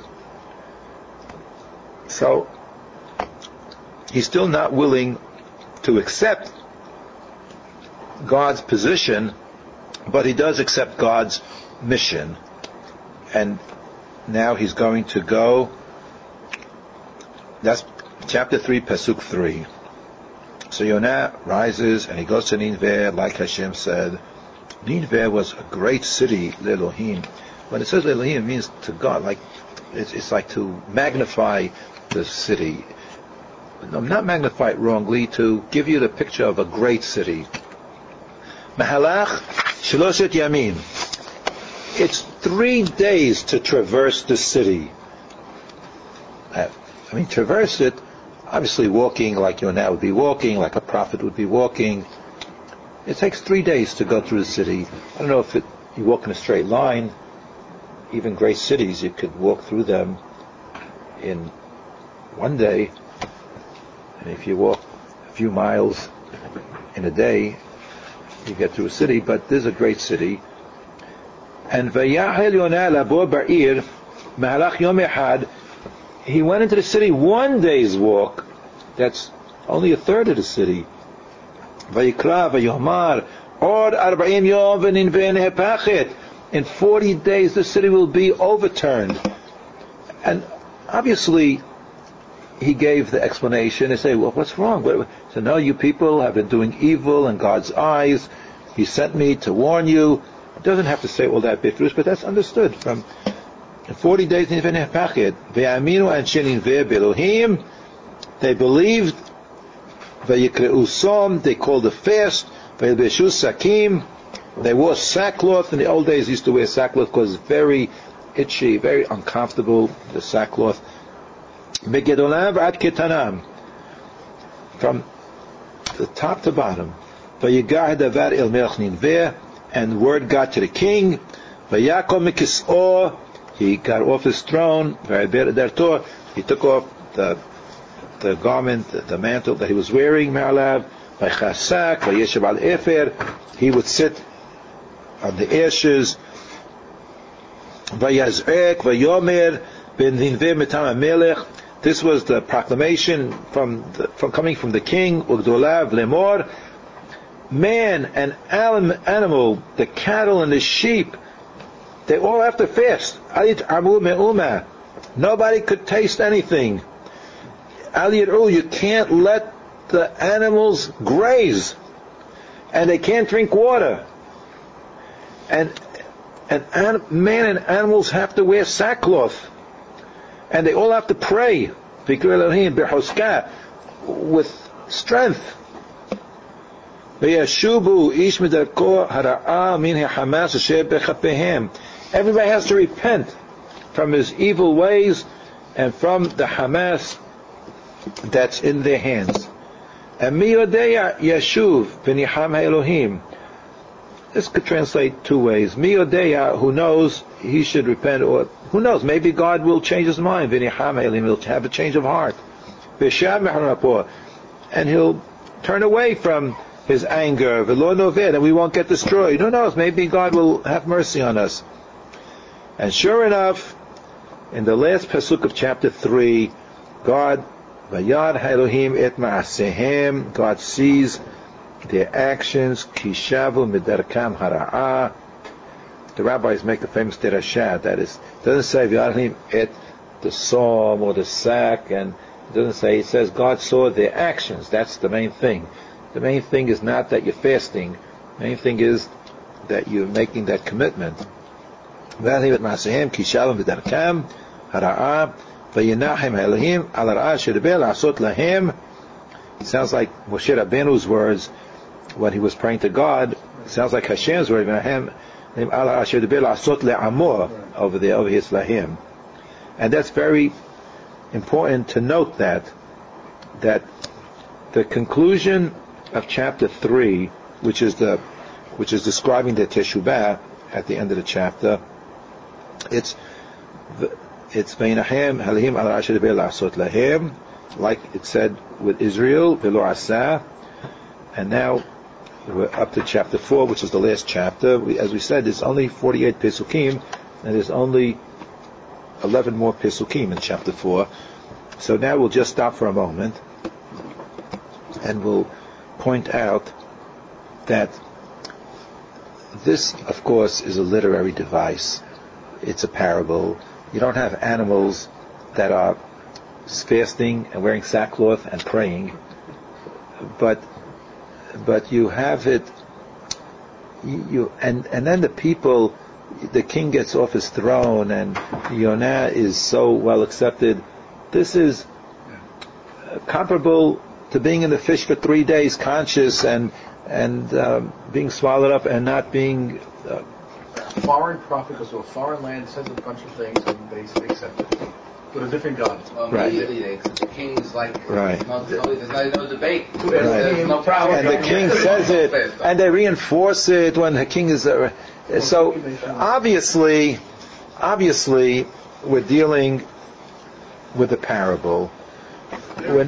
Speaker 1: So he's still not willing to accept God's position, but he does accept God's mission. And now he's going to go. That's chapter three, Pasuk three. So Yonah rises and he goes to Nineveh, like Hashem said. Nineveh was a great city, Elohim. When it says Elohim, it means to God. Like it's, it's like to magnify the city. No, not magnify it wrongly, to give you the picture of a great city. Mahalach Sheloshet Yamin. It's three days to traverse the city. I mean, traverse it, obviously walking like Yonah would be walking, like a prophet would be walking. It takes three days to go through the city. I don't know if it, you walk in a straight line. Even great cities, you could walk through them in one day. And if you walk a few miles in a day, you get through a city. But this is a great city. And Vayahel Yonah labo ba'ir mahalach yom echad. He went into the city one day's walk. That's only a third of the city. Vayikra vayomar od arba'im yom v'ninveh nehepachet. In forty days the city will be overturned. And obviously he gave the explanation. They say, well, what's wrong? So no, you people have been doing evil in God's eyes. He sent me to warn you. It doesn't have to say all that bifrus, but that's understood. From forty days, they believed. They called a fast. They wore sackcloth. In the old days, they used to wear sackcloth because it's very itchy, very uncomfortable, the sackcloth. From the top to bottom. And word got to the king. He got off his throne. He took off the the garment, the mantle that he was wearing. He would sit on the ashes. This was the proclamation from the, from coming from the king. Ugdolav lemor. Man and animal, the cattle and the sheep, they all have to fast. Nobody could taste anything. You can't let the animals graze, and they can't drink water. And and man and animals have to wear sackcloth, and they all have to pray with strength. Everybody has to repent from his evil ways and from the Hamas that's in their hands. And this could translate two ways. Miyodeya, who knows he should repent, or who knows, maybe God will change his mind. He'll have a change of heart. And he'll turn away from his anger, and we won't get destroyed. Who knows? Maybe God will have mercy on us. And sure enough, in the last pasuk of chapter three, God, Vayad Elohim et ma'asehem, God sees their actions, Kishavu midarkam hara'ah, the rabbis make the famous derashah, that is, it doesn't say v'yarachim et the psalm or the sack, and it doesn't say, it says God saw their actions. That's the main thing. The main thing is not that you're fasting. The main thing is that you're making that commitment. V'yarachim et ma'asehem ki shalom v'darkam hara'ah v'yinachem Elohim al hara'ah shedibel la'asot lahem. It sounds like Moshe Rabbeinu's words when he was praying to God. It sounds like Hashem's words, v'yinachem al hara'ah shedibel la'asot le'amor over there, over here it's lahim. And that's very important to note that that the conclusion of chapter three, which is the which is describing the teshubah at the end of the chapter, it's it's Vayinachem Elohim al hara'ah shedibel la'asot lahem, like it said with Israel, v'lo asah. And now we're up to chapter four, which is the last chapter. We, as we said, there's only forty-eight pesukim, and there's only eleven more pesukim in chapter four. So now we'll just stop for a moment, and we'll point out that this, of course, is a literary device. It's a parable. You don't have animals that are fasting and wearing sackcloth and praying, but but you have it. You, you and and then the people. The king gets off his throne, and Yonah is so well accepted. This is uh, comparable to being in the fish for three days, conscious and and uh, being swallowed up and not being. Uh,
Speaker 2: A foreign prophet goes to a foreign land, says a bunch of things, and they accept it. With a different God.
Speaker 4: Well,
Speaker 1: Right.
Speaker 4: immediately they accept the king's like,
Speaker 1: Right.
Speaker 4: no, no, there's no, no debate.
Speaker 1: Right.
Speaker 4: There's no problem.
Speaker 1: And the king says it, and they reinforce it when the king is. Uh, so obviously, obviously, we're dealing with a parable. We're,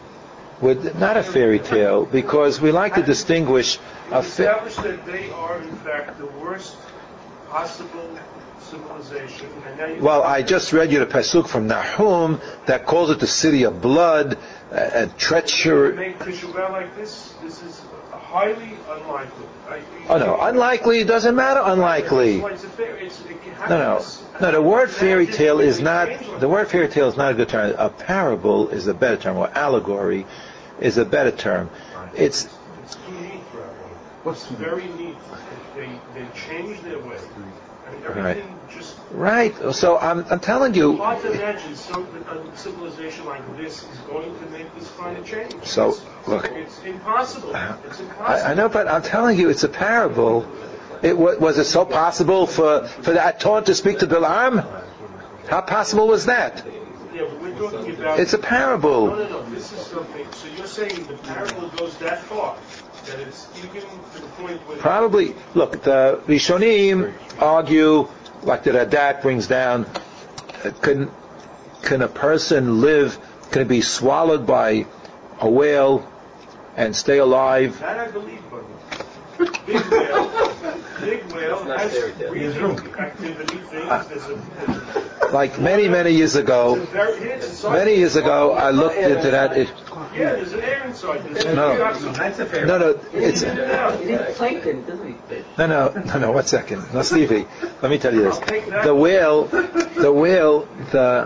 Speaker 1: with not a fairy tale, because we like to distinguish a fa-
Speaker 5: establish that they are in fact the worst possible civilization. And now you
Speaker 1: well, I just read you the pasuk from Nahum that calls it the city of blood uh, and treachery.
Speaker 5: make teshuvah like this. This is highly unlikely. I,
Speaker 1: Oh no, unlikely. It doesn't matter. Unlikely.
Speaker 5: It's a fair, it's, it
Speaker 1: No, no, no. The word fairy tale is not. The word fairy tale is not a good term. A parable is a better term, or allegory is a better term. It's
Speaker 5: It's too neat for everyone.
Speaker 2: What's
Speaker 5: It's very neat. They they change their way. I mean,
Speaker 1: Right.
Speaker 5: everything just.
Speaker 1: right. So I'm I'm telling you.
Speaker 5: Hard to imagine some a civilization like this is going to make this kind of change.
Speaker 1: So,
Speaker 5: It's-
Speaker 1: look.
Speaker 5: it's impossible. It's impossible.
Speaker 1: I, I know, but I'm telling you, it's a parable. It was, was it so possible for for the Aton to speak to Bilam? How possible was that?
Speaker 5: Yeah, but we're talking about.
Speaker 1: It's a
Speaker 5: No,
Speaker 1: parable.
Speaker 5: no, no. This is something. So you're saying the parable goes that far that it's even to the point where.
Speaker 1: Probably. Look, the Rishonim argue, like the Radak brings down. uh, Can can a person live? Can it be swallowed by a whale and stay alive?
Speaker 5: That I believe, but big whale, big whale has breathing activity things. There's a, there's a
Speaker 1: Like many many years ago,
Speaker 5: very, it's a
Speaker 1: many years ago, I looked into that. It,
Speaker 5: Yeah, there's an air inside. There's
Speaker 1: No.
Speaker 2: That's a fair
Speaker 1: no, no, it's
Speaker 5: In and out.
Speaker 6: It is plankton, doesn't it?
Speaker 1: no, no, no, no. One second, no, Stevie. Let me tell you this: the whale, the whale, the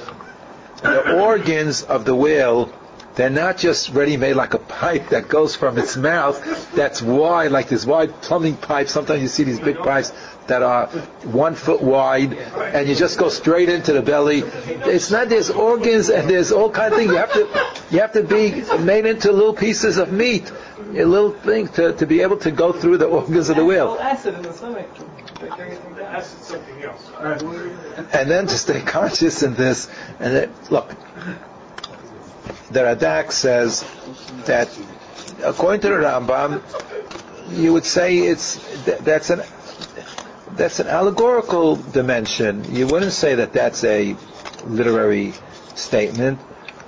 Speaker 1: the organs of the whale. They're not just ready-made like a pipe that goes from its mouth that's wide, like this wide plumbing pipe. Sometimes you see these big pipes that are one foot wide, and you just go straight into the belly. It's not. There's organs and there's all kinds of things. You have to, you have to be made into little pieces of meat, a little thing to, to be able to go through the organs of the whale,
Speaker 6: Acid in the stomach.
Speaker 5: That's something else.
Speaker 1: and then to stay conscious in this. And it, look. The Radak says that, according to the Rambam, you would say it's that's an that's an allegorical dimension. You wouldn't say that that's a literary statement.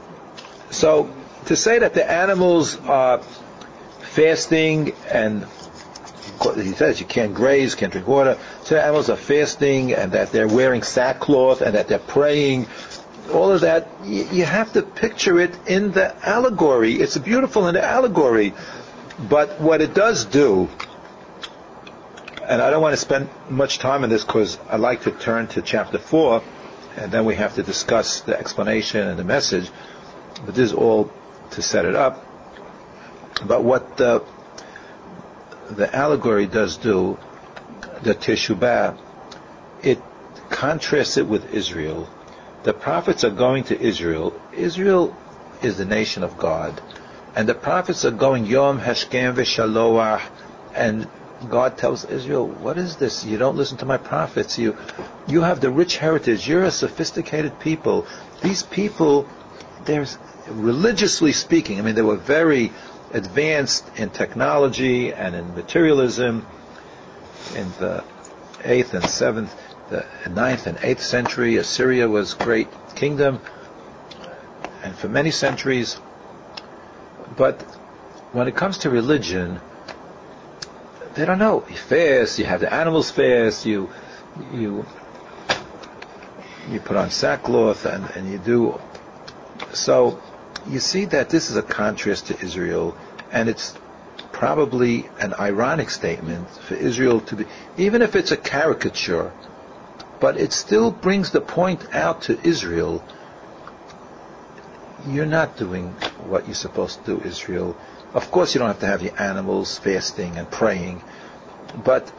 Speaker 1: So to say that the animals are fasting and he says you can't graze, can't drink water. So the animals are fasting and that they're wearing sackcloth and that they're praying. All of that, you, you have to picture it in the allegory. It's beautiful in the allegory. But what it does do, and I don't want to spend much time on this because I like to turn to chapter four, and then we have to discuss the explanation and the message. But this is all to set it up. But what the, the allegory does do, the Teshuvah, it contrasts it with Israel. The prophets are going to Israel. Israel is the nation of God. And the prophets are going Yom Hashkem V'Shaloach, and God tells Israel, what is this? You don't listen to my prophets. You you have the rich heritage. You're a sophisticated people. These people, there's religiously speaking, I mean, they were very advanced in technology and in materialism in the eighth and seventh, the ninth and eighth century. Assyria was a great kingdom, and for many centuries. But when it comes to religion, they don't know. You fast, you have the animals fast, you you you put on sackcloth, and, and you do. So you see that this is a contrast to Israel, and it's probably an ironic statement for Israel to be, even if it's a caricature, but it still brings the point out to Israel. You're not doing what you're supposed to do, Israel. Of course you don't have to have your animals fasting and praying, but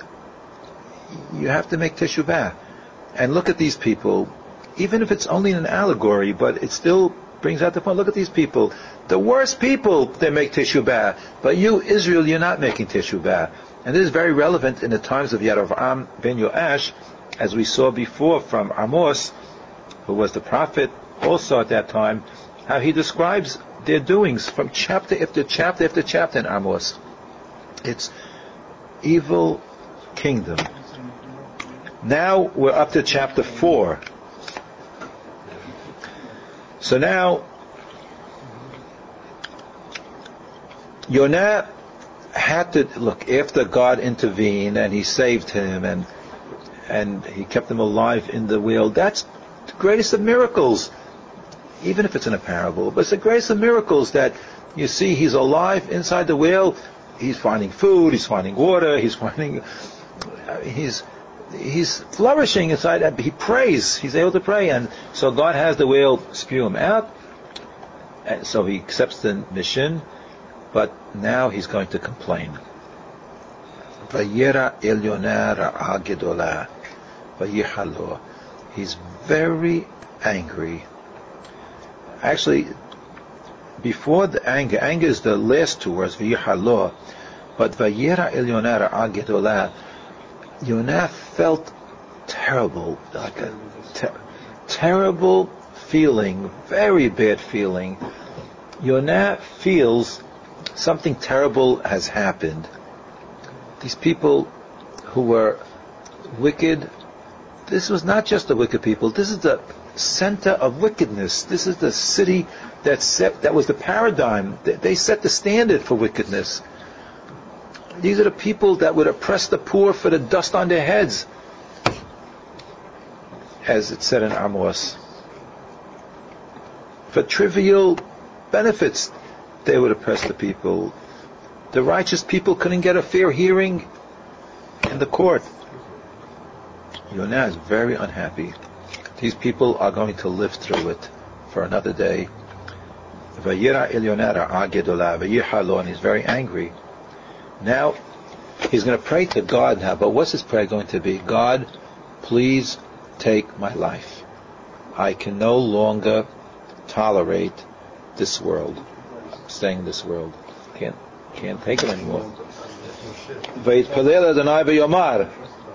Speaker 1: you have to make teshuvah. And look at these people, even if it's only an allegory, but it still brings out the point. Look at these people. The worst people, they make teshuvah. But you, Israel, you're not making teshuvah. And this is very relevant in the times of Yerovam ben Yoash, as we saw before from Amos, who was the prophet also at that time, how he describes their doings from chapter after chapter after chapter in Amos. It's evil kingdom. Now we're up to chapter four. So now Yonah had to look after God intervened and he saved him and and he kept him alive in the wheel. That's the greatest of miracles. Even if it's in a parable, but it's the greatest of miracles that you see he's alive inside the whale. He's finding food, he's finding water, he's finding, he's he's flourishing inside. He prays, he's able to pray, and so God has the whale spew him out, and so he accepts the mission, but now he's going to complain. Vayera el Yonah ra'a gedolah, vayihalo. He's very angry. Actually, before the anger, anger is the last two words, v'yihalo, but vayera el Yonah ra'a gedolah, Yonah felt terrible, like a ter- terrible feeling, very bad feeling. Yonah feels something terrible has happened. These people who were wicked, this was not just the wicked people, this is the center of wickedness. This is the city that set, that was the paradigm. They set the standard for wickedness. These are the people that would oppress the poor for the dust on their heads, as it said in Amos. For trivial benefits, they would oppress the people. The righteous people couldn't get a fair hearing in the court. Yonah is very unhappy. These people are going to live through it for another day. Vayera el Yonah ra'a gedolah v'yihalo, and he's very angry. Now, he's going to pray to God now, but what's his prayer going to be? God, please take my life. I can no longer tolerate this world. I'm staying in this world. Can't, can't take it anymore. Vayitpalel Adonai v'yomar.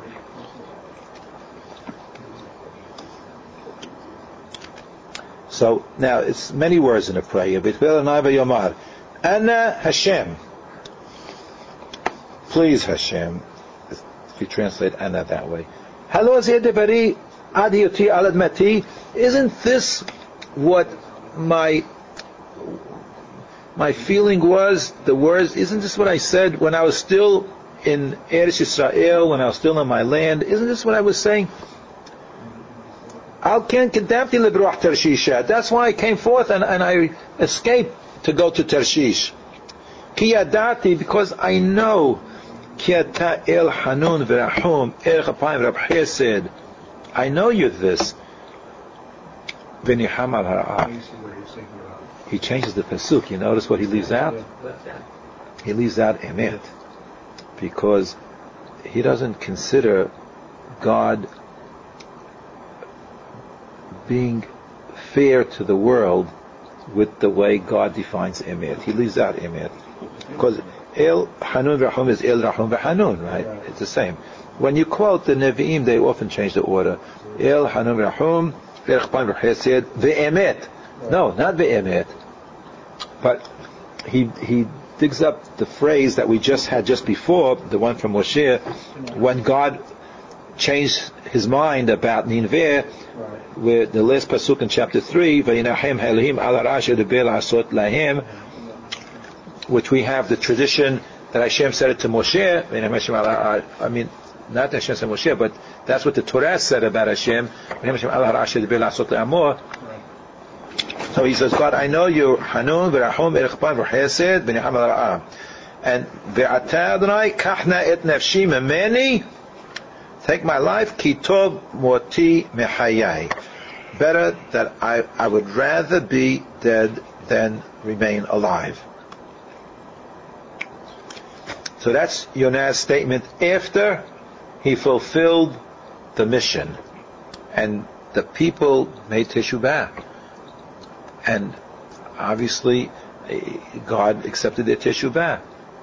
Speaker 1: So now it's many words in a prayer. Anna Hashem. Please Hashem. If you translate Anna that way. Isn't this what my my feeling was? The words, isn't this what I said when I was still in Eretz Yisrael, when I was still in my land? Isn't this what I was saying? That's why I came forth and, and I escaped to go to Tarshish. Because I know Ki ata el hanun v'rachum erech apayim v'rab chesed. I know you're this. V'niham al hara'ah.
Speaker 3: You see what he's thinking about.
Speaker 1: He changes the pasuk. You notice what he leaves out? He leaves out emet, because he doesn't consider God being fair to the world with the way God defines emet. He leaves out emet, because El Hanun Rahum is El Rahum V'Hanun, right? It's the same. When you quote the Nevi'im, they often change the order. El Hanun Rahum Ve'Chpan V'Chesed Ve'emet. No, not Ve'emet. But he he digs up the phrase that we just had just before, the one from Moshe, when God changed his mind about Nineveh, where the last pasuk in chapter three, Vayinahem Elohim al Rasha Deber Asot Lahem, which we have the tradition that Hashem said it to Moshe. I mean, not that Hashem said to Moshe, but that's what the Torah said about Hashem. So he says, God, I know you, Hanun, V'Rachum, V'Rechpan, V'Chesed, V'Niham al-Ra'ah. And V'Ata Adonai, Kachna et nefshi memeni, take my life, Ki tov moti mechayai. Better that I, I would rather be dead than remain alive. So that's Yonah's statement after he fulfilled the mission. And the people made teshuvah. And obviously, God accepted their teshuvah.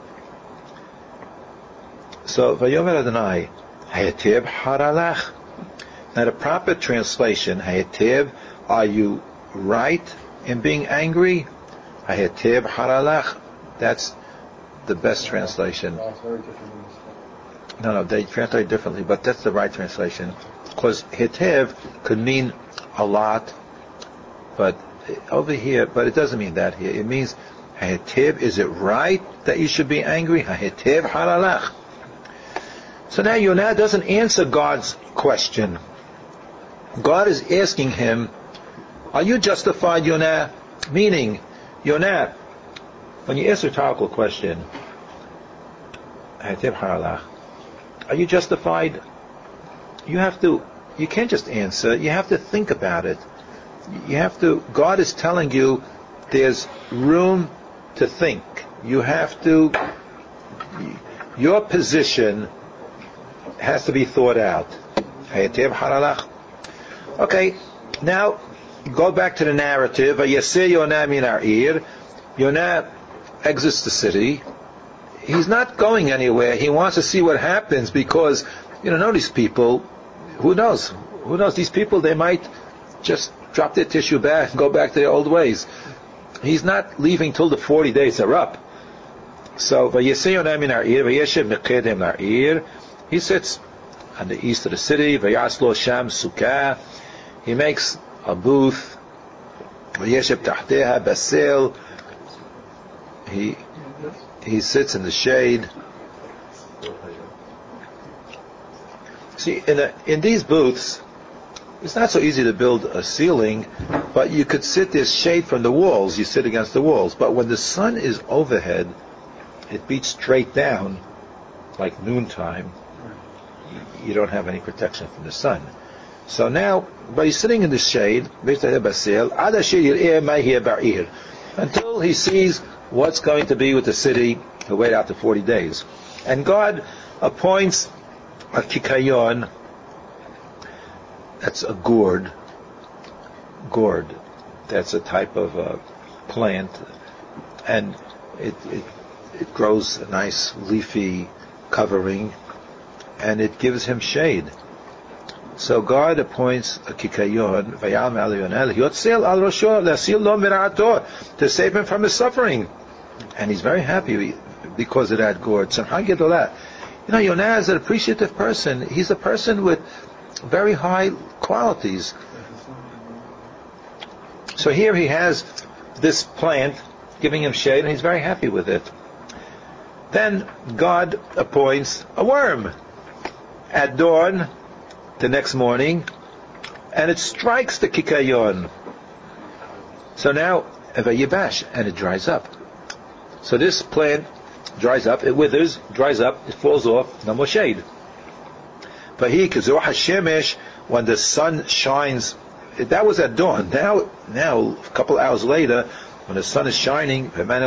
Speaker 1: So, Vayomer Adonai, Hayatev haralach. Now the proper translation, Hayatev, are you right in being angry? Hayatev haralach. That's the best translation. No, no, they translate differently, but that's the right translation. Because Hayatev could mean a lot, but over here, but it doesn't mean that here. It means, Hayatev, is it right that you should be angry? Hayatev haralach. So now Yonah doesn't answer God's question. God is asking him, are you justified, Yonah? Meaning, Yonah, when you ask a rhetorical question, Hayatev haralach, are you justified? You have to, you can't just answer, you have to think about it. You have to, God is telling you there's room to think. You have to, your position has to be thought out. Hayatev haralach. Okay, now go back to the narrative. Vayaseh Yonah min ha'ir. Yonah exits the city. He's not going anywhere. He wants to see what happens because, you know, know these people. Who knows? Who knows? These people, they might just drop their tissue back and go back to their old ways. He's not leaving till the forty days are up. So, Vayaseh Yonah min ha'ir, Vayeshev meqedem ha'ir. He sits on the east of the city, Vayaslo Sham Sukkah. He makes a booth, Vayeshev Tahteha Basel. He he sits in the shade. See, in a, in these booths, it's not so easy to build a ceiling, but you could sit, there's shade from the walls, you sit against the walls. But when the sun is overhead, it beats straight down, like noontime. You don't have any protection from the sun. So now, by sitting in the shade, until he sees what's going to be with the city, he'll wait out to forty days. And God appoints a kikayon, that's a gourd, gourd, that's a type of uh, plant, and it, it it grows a nice leafy covering, and it gives him shade. So God appoints a kikayon, vayam al Yonah, yotzel al rosho, lasil lo mira'ato, to save him from his suffering. And he's very happy because of that gourd. So how get all that? You know, Yonah is an appreciative person. He's a person with very high qualities. So here he has this plant giving him shade, and he's very happy with it. Then God appoints a worm at dawn the next morning, and it strikes the kikayon. So now, Vayibash, and it dries up. So this plant dries up, it withers, dries up, it falls off, no more shade. But he, Kizuch HaShemesh, when the sun shines, that was at dawn. Now, now, a couple hours later, when the sun is shining,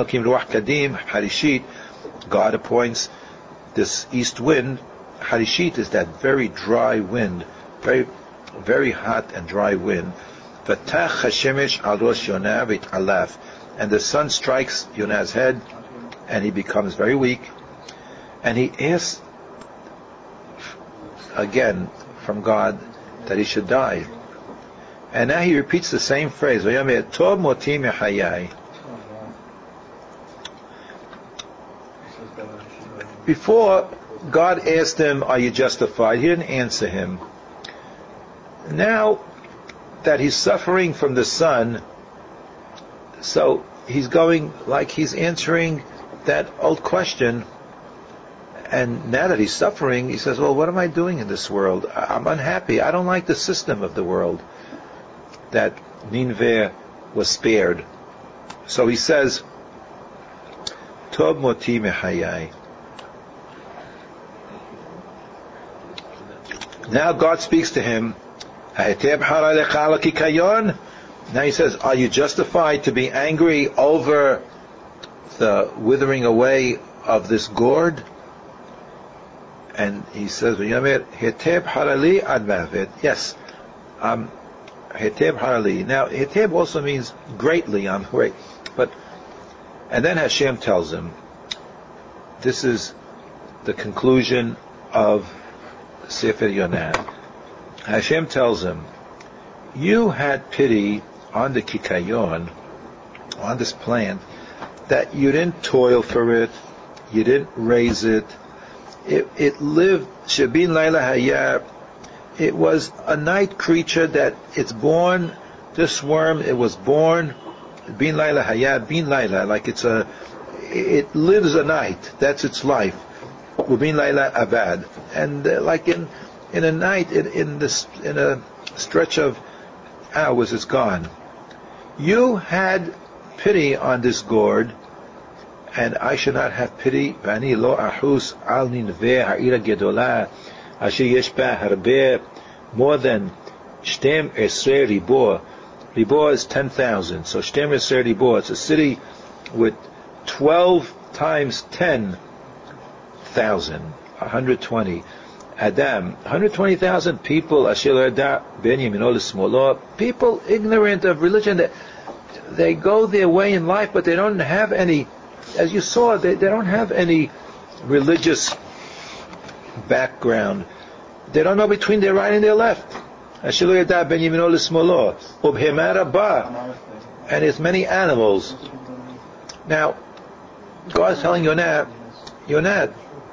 Speaker 1: God appoints this east wind. Harishit is that very dry wind, very, very hot and dry wind. And the sun strikes Yonah's head, and he becomes very weak. And he asks again from God that he should die. And now he repeats the same phrase. Before, God asked him, are you justified? He didn't answer him. Now that he's suffering from the sun, so he's going like he's answering that old question. And now that he's suffering, he says, well, what am I doing in this world? I'm unhappy. I don't like the system of the world that Nineveh was spared. So he says, Tov moti mehayai. Now God speaks to him. Now he says, are you justified to be angry over the withering away of this gourd? And he says, yes, um, Heteb harali. Now, Heteb also means greatly, I'm great. But, and then Hashem tells him, this is the conclusion of Sefer Yonah. Hashem tells him, you had pity on the kikayon, on this plant, that you didn't toil for it, you didn't raise it, it, it lived, Shabin Laila Hayab, it was a night creature that it's born, this worm, it was born, Bin Laila Hayab, Bin Laila, like it's a, it lives a night, that's its life. Ubin Laila Abad. And uh, like in, in a night, in, in this, in a stretch of hours, it's gone. You had pity on this gourd, and I should not have pity. Vani lo ahus al ninveh ha'ira gedolah asher yesh ba harbeh, more than shtem esrei ribor. Ribor is ten thousand, so shtem esrei ribor. It's a city with twelve times ten thousand, one hundred twenty. Adam, one hundred twenty thousand people. Asher da ben yamino l'smolo, people ignorant of religion. That they go their way in life, but they don't have any. As you saw, they, they don't have any religious background. They don't know between their right and their left. And there's many animals. Now, God's telling Yonah, Yonah,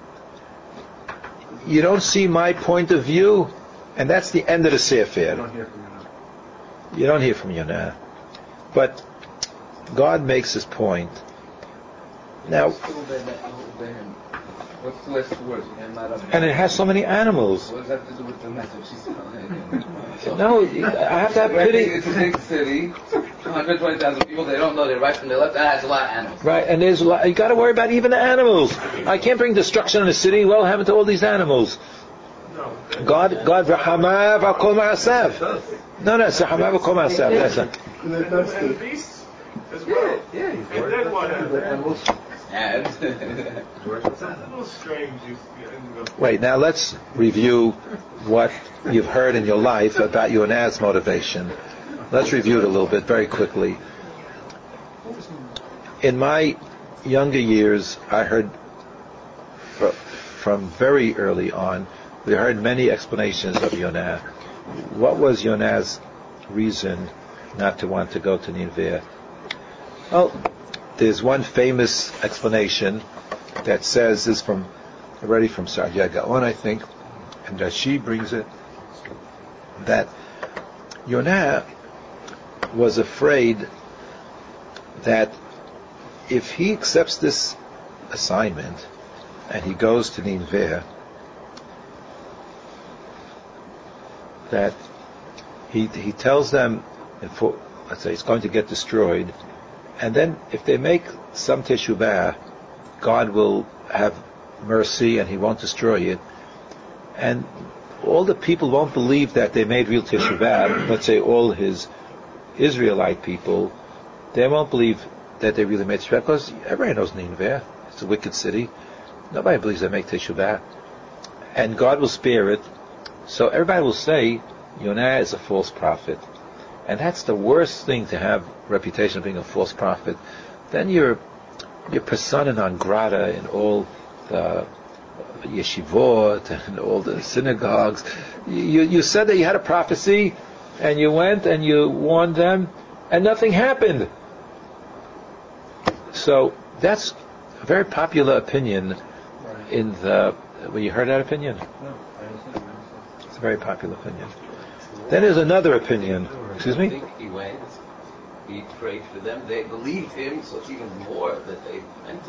Speaker 1: you don't see my point of view, and that's the end of the Sefer. You don't hear from Yonah. But God makes his point. Now,
Speaker 4: what's the last two words?
Speaker 1: and it has so many animals.
Speaker 4: What does that have to do with the message she's telling?
Speaker 1: No, I have to have pity.
Speaker 4: It's a big city, one hundred twenty thousand people, they don't know their right from their left, and it has a lot of animals.
Speaker 1: Right, and there's a lot, you got to worry about even the animals. I can't bring destruction in the city. Well, happened to all these animals?
Speaker 5: No.
Speaker 1: God, God, v'chamav v'kol ma'asav. No, no, it's v'chamav v'kol ma'asav. That's it.
Speaker 5: And the beasts as well.
Speaker 3: Yeah, he's
Speaker 5: And then what happened?
Speaker 4: And
Speaker 5: It's a little strange. You, you ended up
Speaker 1: Wait, now let's review what you've heard in your life about Yonah's motivation. Let's review it a little bit very quickly. In my younger years, I heard fr- from very early on, we heard many explanations of Yonah. What was Yonah's reason not to want to go to Nineveh? Well, there's one famous explanation that says, is from already from Saadia Gaon, I think, and that she brings it, that Yonah was afraid that if he accepts this assignment and he goes to Nineveh, that he he tells them, for, let's say, it's going to get destroyed, and then if they make some teshuvah, God will have mercy and He won't destroy it. And all the people won't believe that they made real teshuvah. Let's say all His Israelite people, they won't believe that they really made teshuvah, because everybody knows Nineveh. It's a wicked city. Nobody believes they make teshuvah. And God will spare it. So everybody will say, Yonah is a false prophet. And that's the worst thing, to have a reputation of being a false prophet. Then you're, you're persona non grata in all the yeshivot and all the synagogues. You, you said that you had a prophecy, and you went and you warned them, and nothing happened. So that's a very popular opinion in the... Well, you heard that opinion?
Speaker 3: No, I understand.
Speaker 1: It's a very popular opinion. Then there's another opinion. Excuse
Speaker 4: I
Speaker 1: me?
Speaker 4: think he went, he prayed for them, they believed him, so it's even more that they meant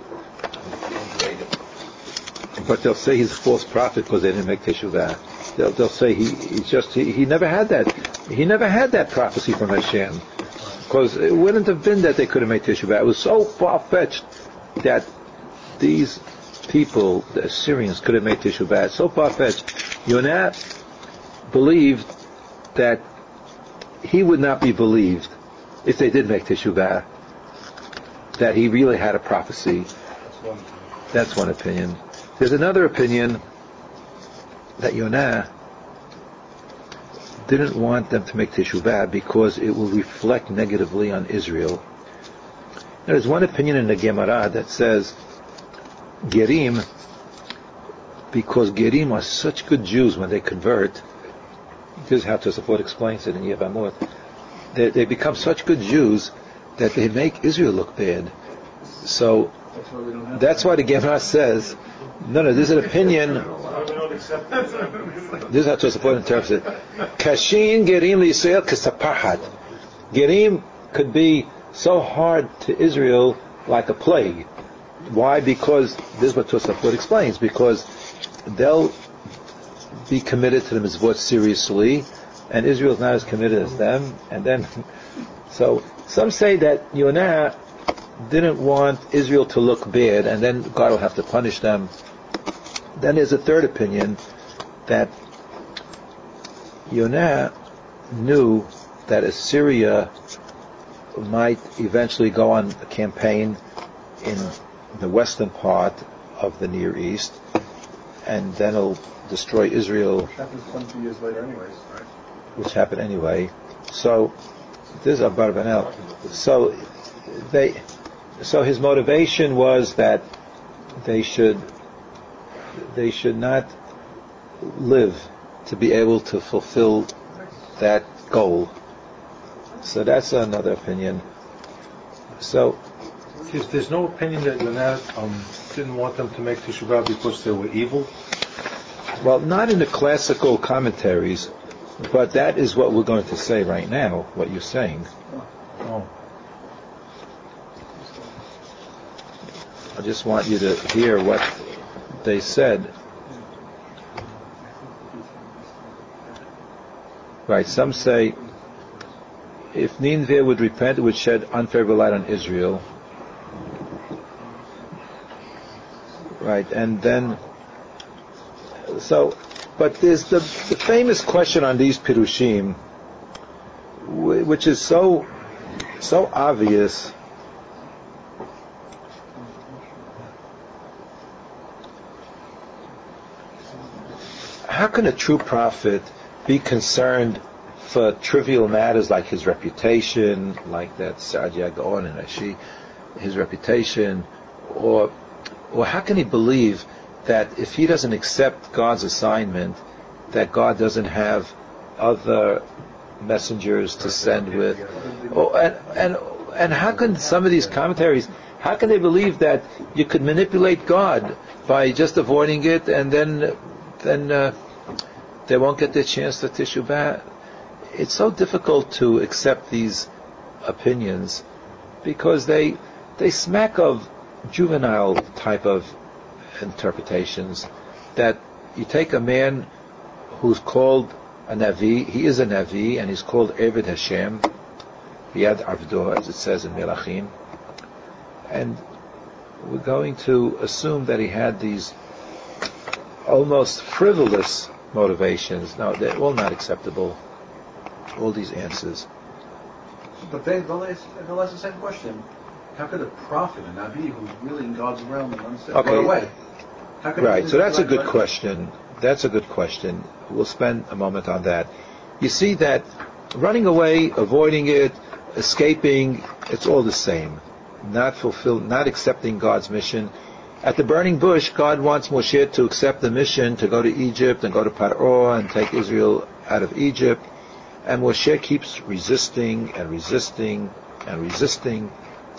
Speaker 4: it.
Speaker 1: But they'll say he's a false prophet because they didn't make teshuvah. They'll, they'll say he, he just he, he never had that he never had that prophecy from Hashem, because it wouldn't have been that they could have made teshuvah. It was so far fetched that these people, the Assyrians, could have made teshuvah. It's so far fetched. Yonah believed that he would not be believed if they did make teshuvah, that he really had a prophecy. That's one opinion. There's another opinion that Yonah didn't want them to make teshuvah because it will reflect negatively on Israel. There's one opinion in the Gemara that says Gerim, because Gerim are such good Jews when they convert. Here's how Tosafot explains it in Yevamot. They, they become such good Jews that they make Israel look bad. So
Speaker 2: That's why we don't have
Speaker 1: that's why the Gemara says, no, no, there's an opinion.
Speaker 5: We don't accept that.
Speaker 1: This is how Tosafot interprets it. Kashin Gerim LiYisrael Kesapachat. Gerim could be so hard to Israel like a plague. Why? Because this is what Tosafot explains. Because they'll be committed to the mitzvot seriously, and Israel is not as committed as them. And then, so some say that Yonah didn't want Israel to look bad, and then God will have to punish them. Then there's a third opinion that Yonah knew that Assyria might eventually go on a campaign in the western part of the Near East, and then it'll destroy Israel,
Speaker 2: Which happens twenty years later anyways, right?
Speaker 1: which happened anyway. So this is Abarbanel. So they, so his motivation was that they should, they should not live to be able to fulfill that goal. So that's another opinion. So
Speaker 3: There's, there's no opinion that Yonah um, didn't want them to make teshuvah because they were evil?
Speaker 1: well, not in the classical commentaries, but that is what we're going to say right now, what you're saying.
Speaker 3: Oh.
Speaker 1: I just want you to hear what they said. Right, some say if Nineveh would repent, it would shed unfavorable light on Israel. Right, and then, so, but there's the, the famous question on these Pirushim, which is so, so obvious. How can a true prophet be concerned for trivial matters like his reputation, like that Saadia Gaon and Ashi, his reputation, or or how can he believe that if he doesn't accept God's assignment, that God doesn't have other messengers to send with? Oh, and and and how can some of these commentaries, how can they believe that you could manipulate God by just avoiding it, and then then uh, they won't get their chance to teshuvah? It's so difficult to accept these opinions because they they smack of juvenile type of interpretations, that you take a man who's called a Navi, he is a Navi, and he's called Eved Hashem, Yad Avdo, as it says in Melachim, and we're going to assume that he had these almost frivolous motivations. No, they're all not acceptable. All these answers.
Speaker 2: But they, they'll ask, they'll ask the same question. How could a prophet, a Nabi, who's really in God's realm and understands,
Speaker 1: Okay.
Speaker 2: run away? How could
Speaker 1: Right,
Speaker 2: he-
Speaker 1: so that's a good
Speaker 2: right?
Speaker 1: question. That's a good question. We'll spend a moment on that. You see that running away, avoiding it, escaping, it's all the same. Not fulfill, not accepting God's mission. At the burning bush, God wants Moshe to accept the mission to go to Egypt and go to Paro and take Israel out of Egypt. And Moshe keeps resisting and resisting and resisting.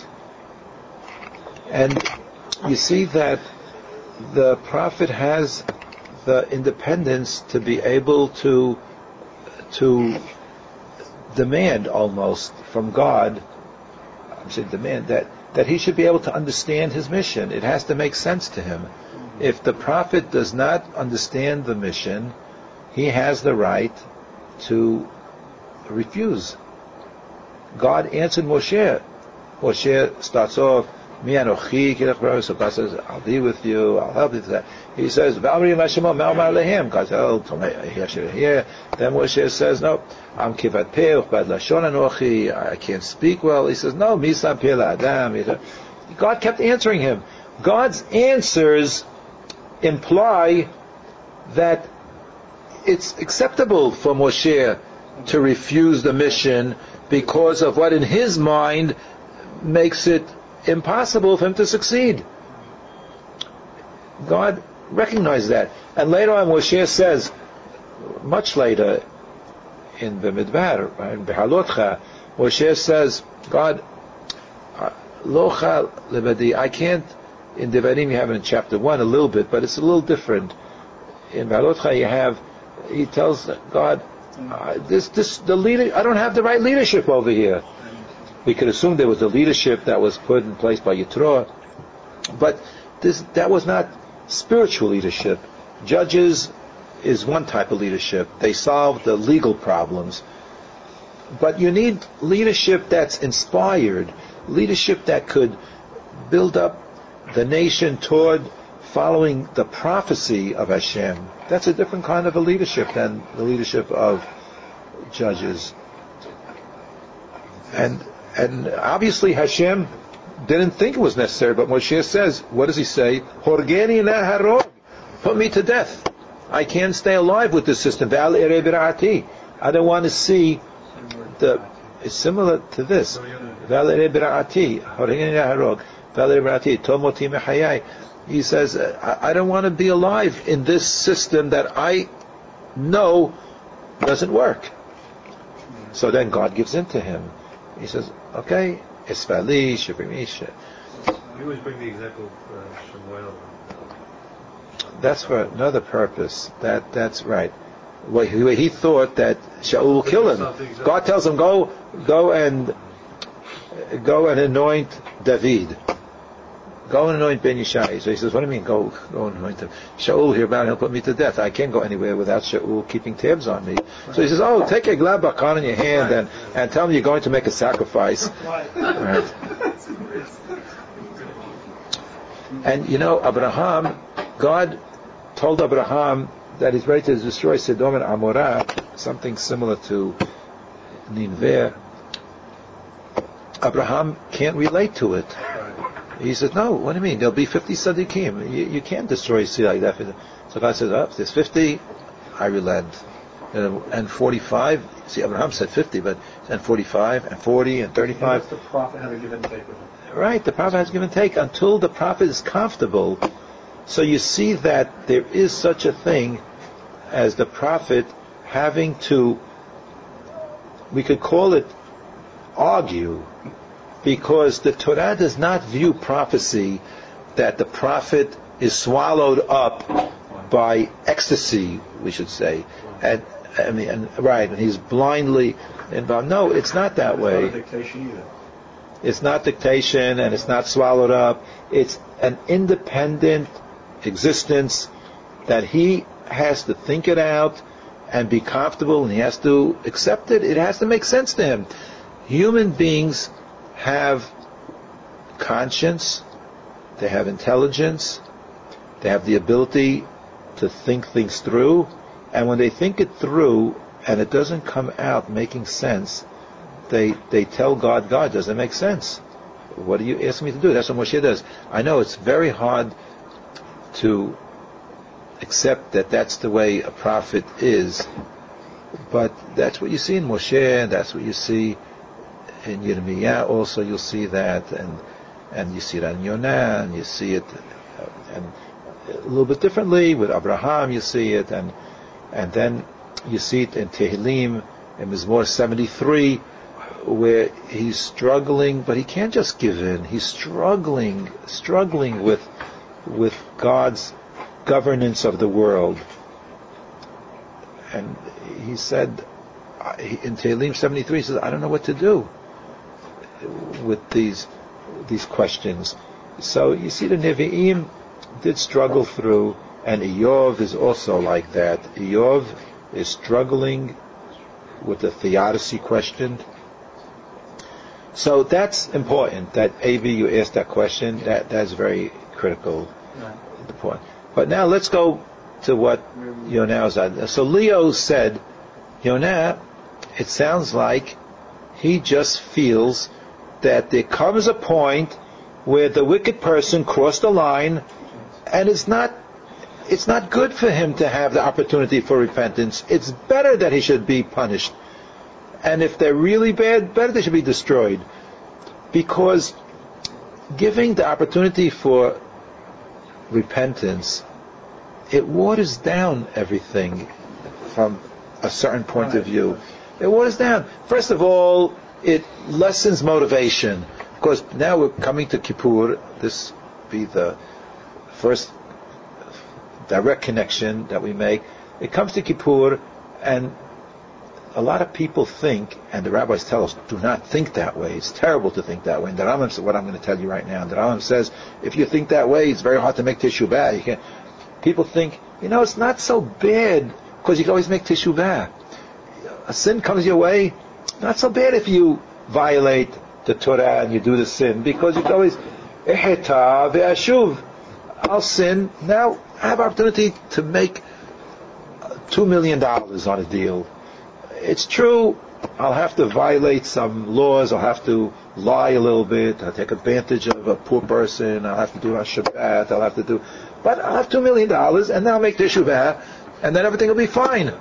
Speaker 1: And you see that the prophet has the independence to be able to to demand almost from God, I'm saying demand, that, that he should be able to understand his mission. It has to make sense to him. If the prophet does not understand the mission, he has the right to refuse. God answered Moshe. Moshe starts off, Mi anochi kilech b'roi, so God says, I'll be with you, I'll help you. He says, V'amri l'Hashemo, me'omar lehem. God says, oh, here. Then Moshe says, no, I'm kivat peh, uchbad lashon anochi, I can't speak well. He says, no, misam peh la'adam. God kept answering him. God's answers imply that it's acceptable for Moshe to refuse the mission because of what in his mind makes it impossible for him to succeed. God recognized that. And later on Moshe says, much later in the Midbar, in Behalotcha, Moshe says, God, Locha lebadi, I can't, in Devarim you have it in chapter one a little bit, but it's a little different. In Behalotcha you have, he tells God, uh, this, this, the leader, I don't have the right leadership over here. We could assume there was a leadership that was put in place by Yitro, but this, that was not spiritual leadership. Judges is one type of leadership. They solve the legal problems. But you need leadership that's inspired, leadership that could build up the nation toward following the prophecy of Hashem. That's a different kind of a leadership than the leadership of judges. And and obviously Hashem didn't think it was necessary, but Moshe says, what does he say? Horgeni naharog, put me to death. I can't stay alive with this system. I don't want to see the, it's similar to this. He says, I don't want to be alive in this system that I know doesn't work. So then God gives in to him. He says, okay, Esfali, Shivrimisha.
Speaker 3: We always bring the example of uh, Shemuel.
Speaker 1: That's for another purpose. That That's right. Where he, where he thought that Shaul will kill him. God tells him, go go and go and anoint David. Go and anoint Ben Yishai. So he says, what do you mean, go go and anoint him? Shaul here about, he'll put me to death. I can't go anywhere without Shaul keeping tabs on me. So he says, oh, take a glab bakan in your hand and, and tell him you're going to make a sacrifice. Right. And you know, Abraham, God told Abraham that he's ready to destroy Sodom and Amorah, something similar to Nineveh. Abraham can't relate to it. He says, no, what do you mean? There'll be fifty Sadiqim. You, you can't destroy a city like that. So God says, oh, if there's fifty, I relent. And forty-five, see, Abraham said fifty, but and forty-five, and forty, and thirty-five.
Speaker 2: The prophet had a give and take with him.
Speaker 1: Right, the prophet has give and take until the prophet is comfortable. So you see that there is such a thing as the prophet having to, we could call it argue, because the Torah does not view prophecy that the prophet is swallowed up by ecstasy, we should say, and I mean, and, right, and he's blindly involved. No, it's not that
Speaker 2: It's
Speaker 1: way.
Speaker 2: not a dictation either.
Speaker 1: It's not dictation, and it's not swallowed up. It's an independent existence that he has to think it out and be comfortable, and he has to accept it. It has to make sense to him. Human beings have conscience, they have intelligence, they have the ability to think things through, and when they think it through and it doesn't come out making sense, they they tell God, God, doesn't make sense. What do you ask me to do? That's what Moshe does. I know it's very hard to accept that that's the way a prophet is, but that's what you see in Moshe, and that's what you see in Yirmiyah also. You'll see that, and and you see it in Yonah, and you see it uh, and a little bit differently with Abraham. You see it, and and then you see it in Tehillim, in Mizmor seventy-three, where he's struggling, but he can't just give in. He's struggling, struggling with with God's governance of the world. And he said in Tehillim seventy-three, he says, I don't know what to do with these these questions. So you see, the Nevi'im did struggle through, and Eov is also like that. Eov is struggling with the theodicy question. So that's important, that A V, you asked that question. That that's very critical, yeah. The point. But now let's go to what Yonah said. So Leo said, Yonah, it sounds like he just feels that there comes a point where the wicked person crossed the line, and it's not it's not good for him to have the opportunity for repentance. It's better that he should be punished. And if they're really bad, better they should be destroyed. Because giving the opportunity for repentance, it waters down everything from a certain point of view. It waters down. First of all, it lessens motivation. Because now we're coming to Kippur. This be the first direct connection that we make. It comes to Kippur, and a lot of people think, and the rabbis tell us, do not think that way. It's terrible to think that way. And the Rambam says, what I'm going to tell you right now, the Rambam says, if you think that way, it's very hard to make teshuvah. You can't. People think, you know, it's not so bad, because you can always make teshuvah. A sin comes your way, not so bad if you violate the Torah and you do the sin, because you can always, eheta ve'ashuv, I'll sin, now I have opportunity to make two million dollars on a deal. It's true, I'll have to violate some laws, I'll have to lie a little bit, I'll take advantage of a poor person, I'll have to do it on Shabbat, I'll have to do, but I'll have two million dollars, and then I'll make teshuvah, and then everything will be fine.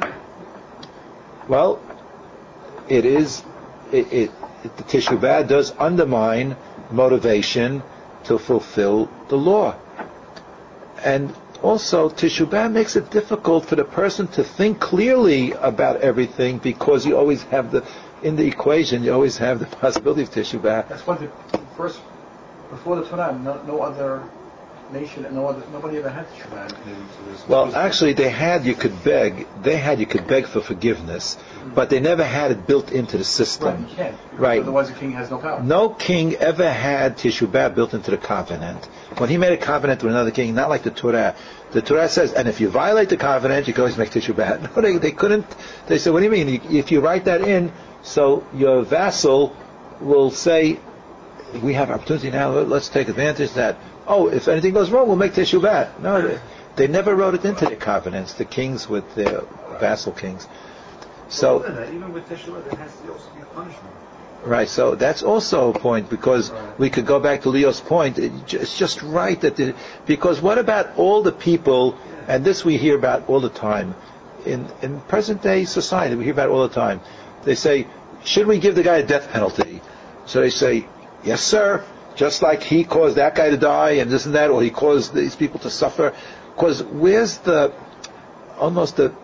Speaker 1: Well, it is, it, it, it the teshuvah does undermine motivation to fulfill the law. And also, teshuvah makes it difficult for the person to think clearly about everything, because you always have the, in the equation, you always have the possibility of teshuvah.
Speaker 2: That's why the first, before the Torah, no, no other nation, no other, nobody ever had teshuvah.
Speaker 1: Well, actually, they had, you could beg, they had, you could beg for forgiveness, mm-hmm. but they never had it built into the system.
Speaker 2: Right, you can't.
Speaker 1: Right.
Speaker 2: Otherwise the king has no power.
Speaker 1: No king ever had teshuvah built into the covenant. When he made a covenant with another king, not like the Torah. The Torah says, and if you violate the covenant, you can always make teshuvah. No, they, they couldn't. They said, what do you mean? If you write that in, so your vassal will say, we have opportunity now, let's take advantage of that. Oh, if anything goes wrong, we'll make teshuvah. No, they, they never wrote it into their covenants, the kings with their vassal kings. So,
Speaker 3: well, that, even with teshuvah, there has to also be punishment.
Speaker 1: Right, so that's also a point, because we could go back to Leo's point. It's just right that the, because what about all the people, and this we hear about all the time, in, in present day society, we hear about it all the time. They say, should we give the guy a death penalty? So they say, yes sir, just like he caused that guy to die and this and that, or he caused these people to suffer. Because where's the, almost the,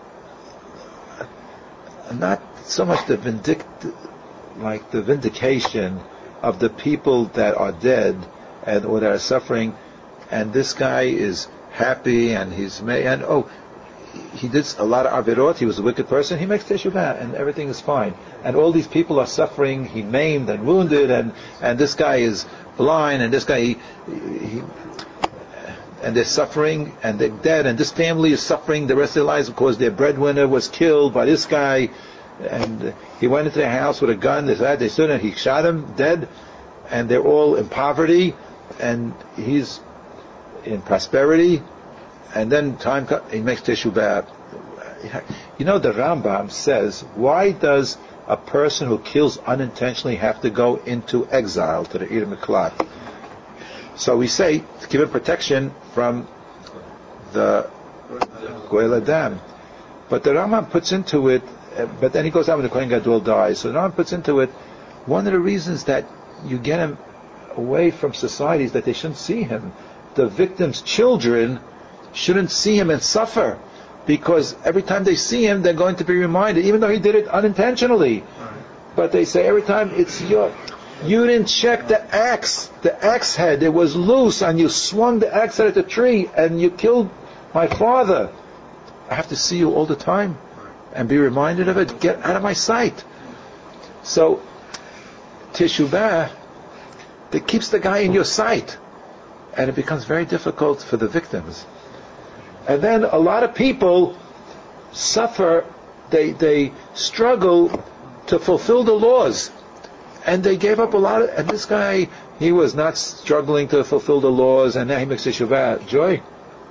Speaker 1: not so much the vindict, like the vindication of the people that are dead and or that are suffering, and this guy is happy and he's made, and oh, he did a lot of avirot, he was a wicked person, he makes teshuvah and everything is fine. And all these people are suffering, he maimed and wounded, and, and this guy is blind, and this guy, he, he, and they're suffering, and they're dead, and this family is suffering the rest of their lives because their breadwinner was killed by this guy, and he went into their house with a gun, they said, they stood and he shot him dead, and they're all in poverty, and he's in prosperity, and then time co- he makes teshuvah. You know, the Rambam says, why does a person who kills unintentionally have to go into exile to the Ir Miklat? So we say to give him protection from the Goel Adam. But the Rambam puts into it, uh, but then he goes out when the Kohen Gadol dies. So the Rambam puts into it, one of the reasons that you get him away from society is that they shouldn't see him. The victim's children shouldn't see him and suffer, because every time they see him, they're going to be reminded, even though he did it unintentionally. But they say every time, it's your, you didn't check the axe, the axe head, it was loose, and you swung the axe head at the tree, and you killed my father. I have to see you all the time and be reminded of it. Get out of my sight. So teshuvah, that keeps the guy in your sight, and it becomes very difficult for the victims. And then a lot of people suffer, they they struggle to fulfill the laws, and they gave up a lot of, and this guy, he was not struggling to fulfill the laws, and now he makes teshuvah. Joy?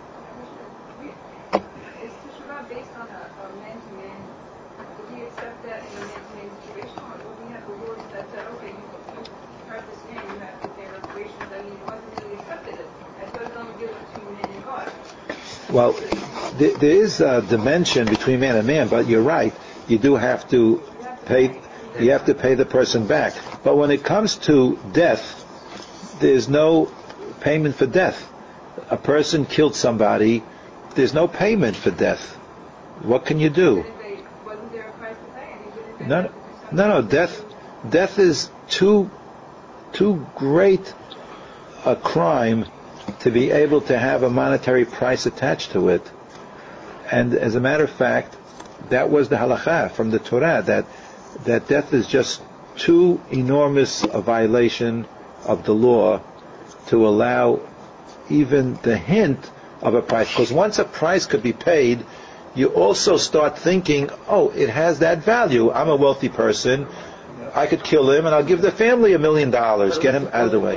Speaker 1: Well, th- there is a dimension between man and man, but you're right. You do have to pay. You have to pay the person back. But when it comes to death, there's no payment for death. A person killed somebody. There's no payment for death. What can you do? No, no, no. Death, death is too, too great a crime to be able to have a monetary price attached to it. And as a matter of fact, that was the halakha from the Torah, that that death is just too enormous a violation of the law to allow even the hint of a price. Because once a price could be paid, you also start thinking, oh, it has that value. I'm a wealthy person. I could kill him and I'll give the family a million dollars, get him out of the way.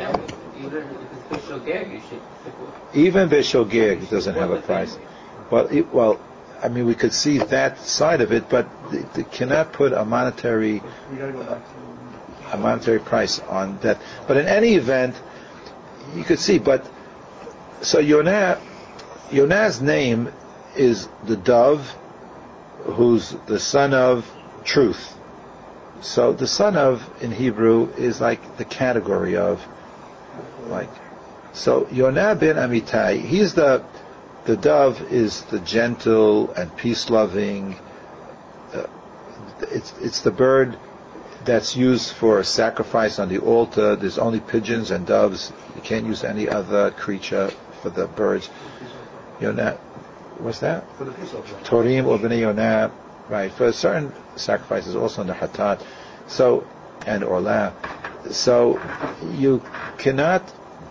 Speaker 1: Even Beshogeg doesn't have a price. Well, it, well, I mean, we could see that side of it, but they, they cannot put a monetary uh, a monetary price on that. But in any event, you could see. But so Yonah, Yonah's name is the dove, who's the son of truth. So the son of in Hebrew is like the category of, like. So Yonah ben Amittai, he's the the dove is the gentle and peace-loving. Uh, it's it's the bird that's used for sacrifice on the altar. There's only pigeons and doves. You can't use any other creature for the birds. Yonah, what's that?
Speaker 2: For the peace offering.
Speaker 1: Torim or b'nei Yonah, right? For certain sacrifices, also in the Hatat, so and Orlah. So you cannot.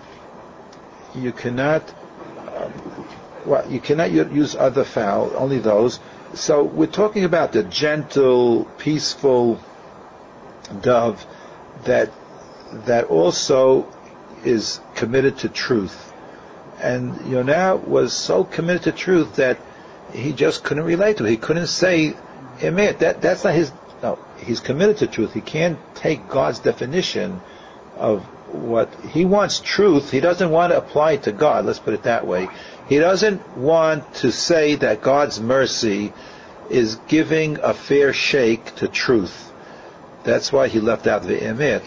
Speaker 1: You cannot, um, well, you cannot use other fowl, only those. So we're talking about the gentle, peaceful dove that that also is committed to truth. And Yonah was so committed to truth that he just couldn't relate to it. He couldn't say emet. That that's not his. No, he's committed to truth. He can't take God's definition of what he wants. Truth. He doesn't want to apply it to God. Let's put it that way. He doesn't want to say that God's mercy is giving a fair shake to truth. That's why he left out the emet.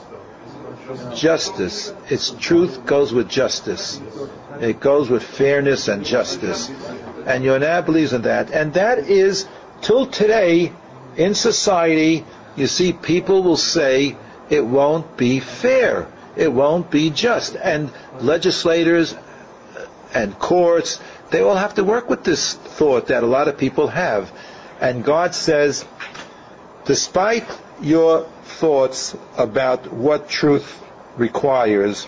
Speaker 1: Justice. It's truth goes with justice. It goes with fairness and justice. And Yonah believes in that. And that is, till today, in society, you see people will say, it won't be fair. It won't be just. And legislators and courts, they all have to work with this thought that a lot of people have. And God says, despite your thoughts about what truth requires,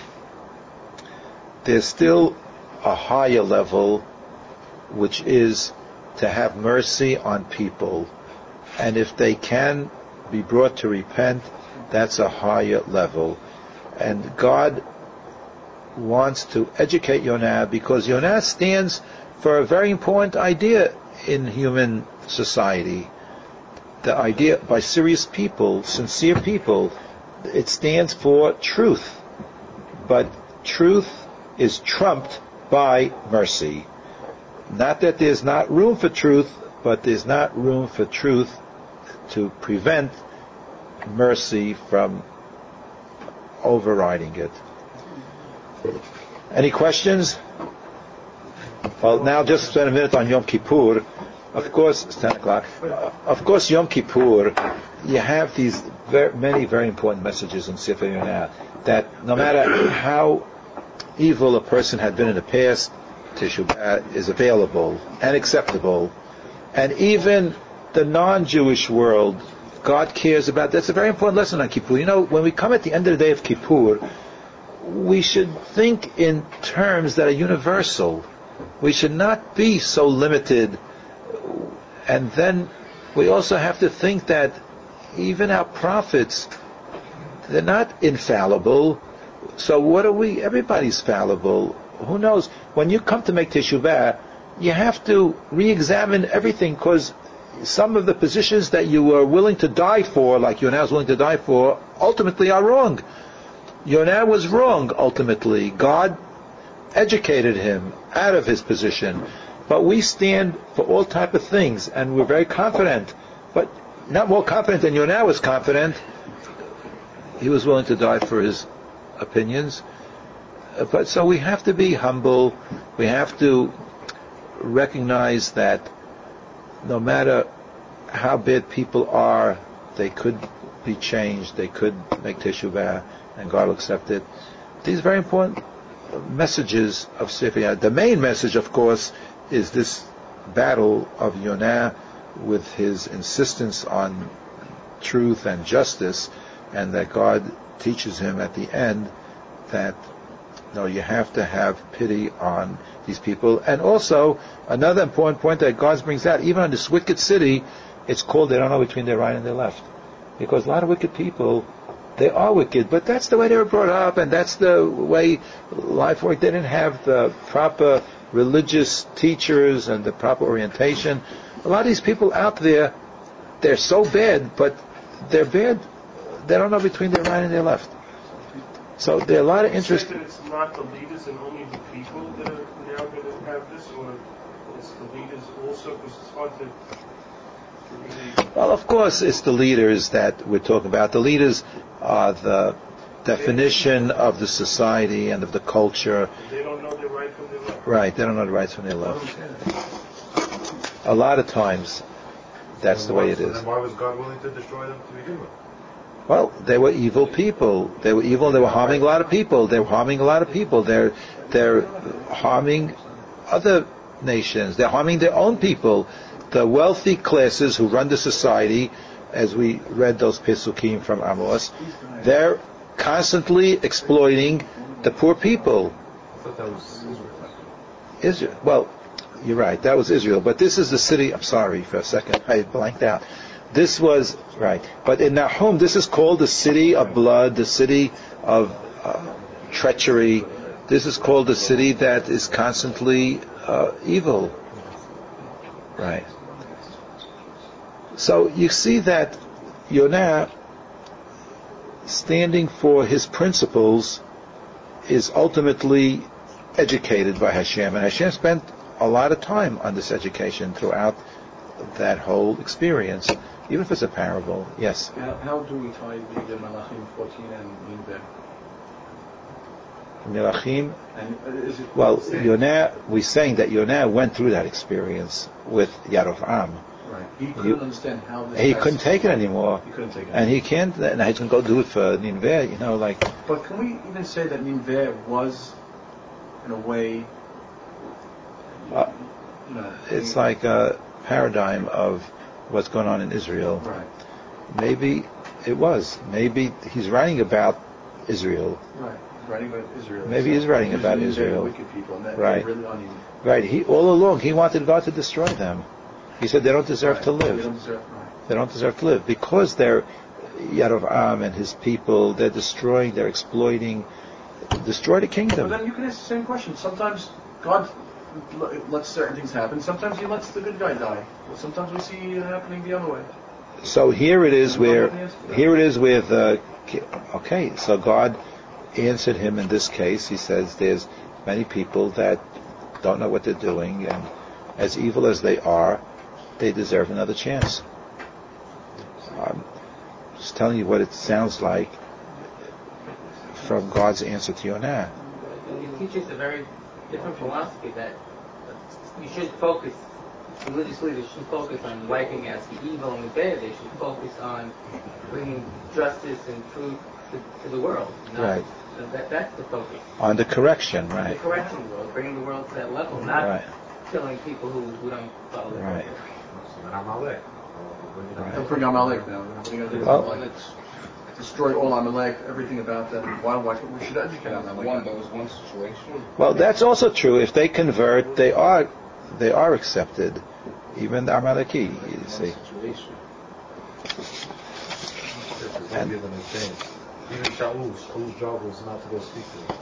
Speaker 1: there's still a higher level, which is to have mercy on people. And if they can be brought to repent, that's a higher level. And God wants to educate Yonah because Yonah stands for a very important idea in human society. The idea by serious people, sincere people, it stands for truth. But truth is trumped by mercy. Not that there's not room for truth, but there's not room for truth to prevent mercy from overriding it. Any questions? Well, now just spend a minute on Yom Kippur. Of course, it's ten o'clock. Uh, of course, Yom Kippur, you have these very, many very important messages in Sefer Yonah that no matter how evil a person had been in the past, Teshuvah is available and acceptable. And even the non-Jewish world, God cares about. That's a very important lesson on Kippur. You know, when we come at the end of the day of Kippur, we should think in terms that are universal. We should not be so limited. And then we also have to think that even our prophets, they're not infallible. So what are we? Everybody's fallible. Who knows? When you come to make teshuvah, you have to re-examine everything, because some of the positions that you were willing to die for, like Yonah was willing to die for, ultimately are wrong. Yonah was wrong ultimately. God educated him out of his position. But we stand for all type of things, and we're very confident. But not more confident than Yonah was confident. He was willing to die for his opinions. But so we have to be humble. We have to recognize that no matter how bad people are, they could be changed. They could make teshuvah, and God will accept it. These are very important messages of Sefer Yonah. The main message, of course, is this battle of Yonah with his insistence on truth and justice, and that God teaches him at the end that no, you have to have pity on these people. And also, another important point that God brings out, even on this wicked city, it's called they don't know between their right and their left. Because a lot of wicked people, they are wicked, but that's the way they were brought up, and that's the way life worked. They didn't have the proper religious teachers and the proper orientation. A lot of these people out there, they're so bad, but they're bad, they don't know between their right and their left. So there are a lot of interest.
Speaker 5: That it's not the leaders and only the people that are now going to have this, or it's the leaders also, because it's hard to really...
Speaker 1: Well, of course, it's the leaders that we're talking about. The leaders are the definition of the society and of the culture.
Speaker 5: They don't know their right from their left.
Speaker 1: Right, they don't know the rights from their left. A lot of times, that's the way it is.
Speaker 3: Then why was God willing to destroy them to begin with?
Speaker 1: Well, they were evil people. They were evil. They were harming a lot of people. They were harming a lot of people. They're they're harming other nations. They're harming their own people. The wealthy classes who run the society, as we read those Pesukim from Amos, they're constantly exploiting the poor people.
Speaker 3: I thought that was Israel.
Speaker 1: Israel. Well, you're right. That was Israel. But this is the city. I'm sorry for a second. I blanked out. This was, right. But in Nahum, this is called the city of blood, the city of uh, treachery. This is called the city that is constantly uh, evil. Right. So you see that Yonah, standing for his principles, is ultimately educated by Hashem. And Hashem spent a lot of time on this education throughout that whole experience. Even if it's a parable, yes.
Speaker 2: How, how do we tie the Malachim fourteen and Nineveh?
Speaker 1: Melachim.
Speaker 2: And uh, is it
Speaker 1: Well, Yonah, we're saying that Yonah went through that experience with Yarovam.
Speaker 2: Right. He couldn't
Speaker 1: You,
Speaker 2: understand how this.
Speaker 1: he
Speaker 2: has-
Speaker 1: couldn't take it anymore,
Speaker 2: He couldn't take it.
Speaker 1: and he can't. And he's going to go do it for Nineveh. You know, like.
Speaker 2: But can we even say that Nineveh was, in a way,
Speaker 1: Uh,
Speaker 2: you know,
Speaker 1: it's like a paradigm of what's going on in Israel.
Speaker 2: right,
Speaker 1: Maybe it was. Maybe he's writing about Israel.
Speaker 2: right, writing about Israel.
Speaker 1: Maybe he's writing
Speaker 2: Using
Speaker 1: about
Speaker 2: Nineveh,
Speaker 1: Israel.
Speaker 2: Wicked people, and that
Speaker 1: Right.
Speaker 2: they really aren't even.
Speaker 1: Right. He all along he wanted God to destroy them. He said they don't deserve
Speaker 2: Right.
Speaker 1: to live.
Speaker 2: They don't deserve, right.
Speaker 1: They don't deserve to live because they're Yarovam and his people. They're destroying. They're exploiting. destroy the
Speaker 2: But
Speaker 1: kingdom.
Speaker 2: then you can ask the same question. Sometimes God l- lets certain things happen. Sometimes He lets the good guy die. Well, sometimes we see it happening the other way.
Speaker 1: So here it is where, here it is where the, okay, so God answered him in this case. He says there's many people that don't know what they're doing, and as evil as they are, they deserve another chance. I'm just telling you what it sounds like from God's answer to Yonah.
Speaker 6: It teaches a very different philosophy that you should focus, religious leaders should focus on wiping out the evil and the bad. They should focus on bringing justice and truth to, to the world. Not,
Speaker 1: Right.
Speaker 6: so that, that's the focus.
Speaker 1: On the correction,
Speaker 6: The
Speaker 1: right.
Speaker 6: correction world, bringing the world to that level, not
Speaker 1: Right.
Speaker 6: killing people who, who don't follow the
Speaker 1: Right.
Speaker 3: Amalek.
Speaker 1: Right.
Speaker 2: Don't bring Amalek now. What are you gonna do?
Speaker 1: Well-
Speaker 2: One that's destroy all Amalek, everything about them. Why? Why? We should educate Amalek.
Speaker 4: One, that was one situation.
Speaker 1: Well, that's also true. If they convert, they are they are accepted. Even the Amaleki, you see.
Speaker 4: Situation.
Speaker 3: Don't give them a chance. Even Shaul, Shaul's job was not to go speak to them.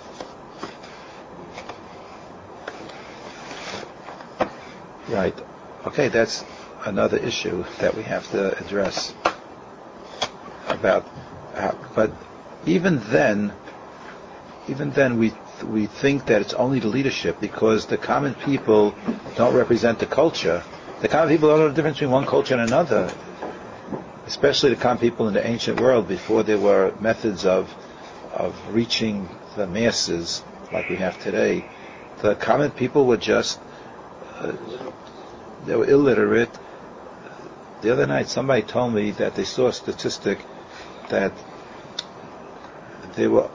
Speaker 1: Right. Okay, that's another issue that we have to address about. How, but even then, even then, we we think that it's only the leadership because the common people don't represent the culture. The common people don't know the difference between one culture and another. Especially the common people in the ancient world, before there were methods of of reaching the masses like we have today. The common people were just uh, they were illiterate. The other night, somebody told me that they saw a statistic that they were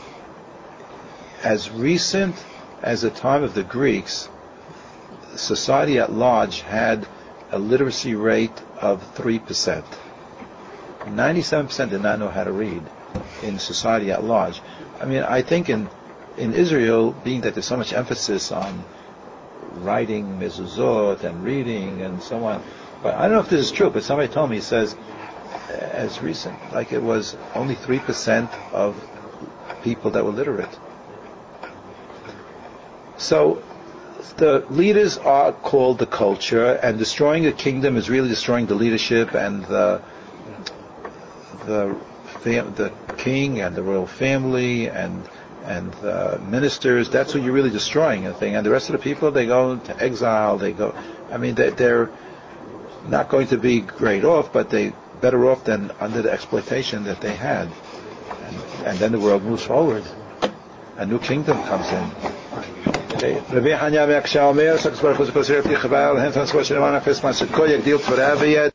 Speaker 1: as recent as the time of the Greeks. Society at large had a literacy rate of three percent. ninety-seven percent did not know how to read in society at large. I mean, I think in in Israel, being that there's so much emphasis on writing mezuzot and reading and so on, but I don't know if this is true, but somebody told me, it says, as recent, like it was only three percent of people that were literate. So, the leaders are called the culture, and destroying a kingdom is really destroying the leadership and the the fam- the king and the royal family and and the ministers. That's who you're really destroying, I think. And the rest of the people, they go to exile. They go. I mean, they, they're not going to be great off, but they better off than under the exploitation that they had. And, and then the world moves forward. A new kingdom comes in. Rabbi Hanya Me'aksha Omer,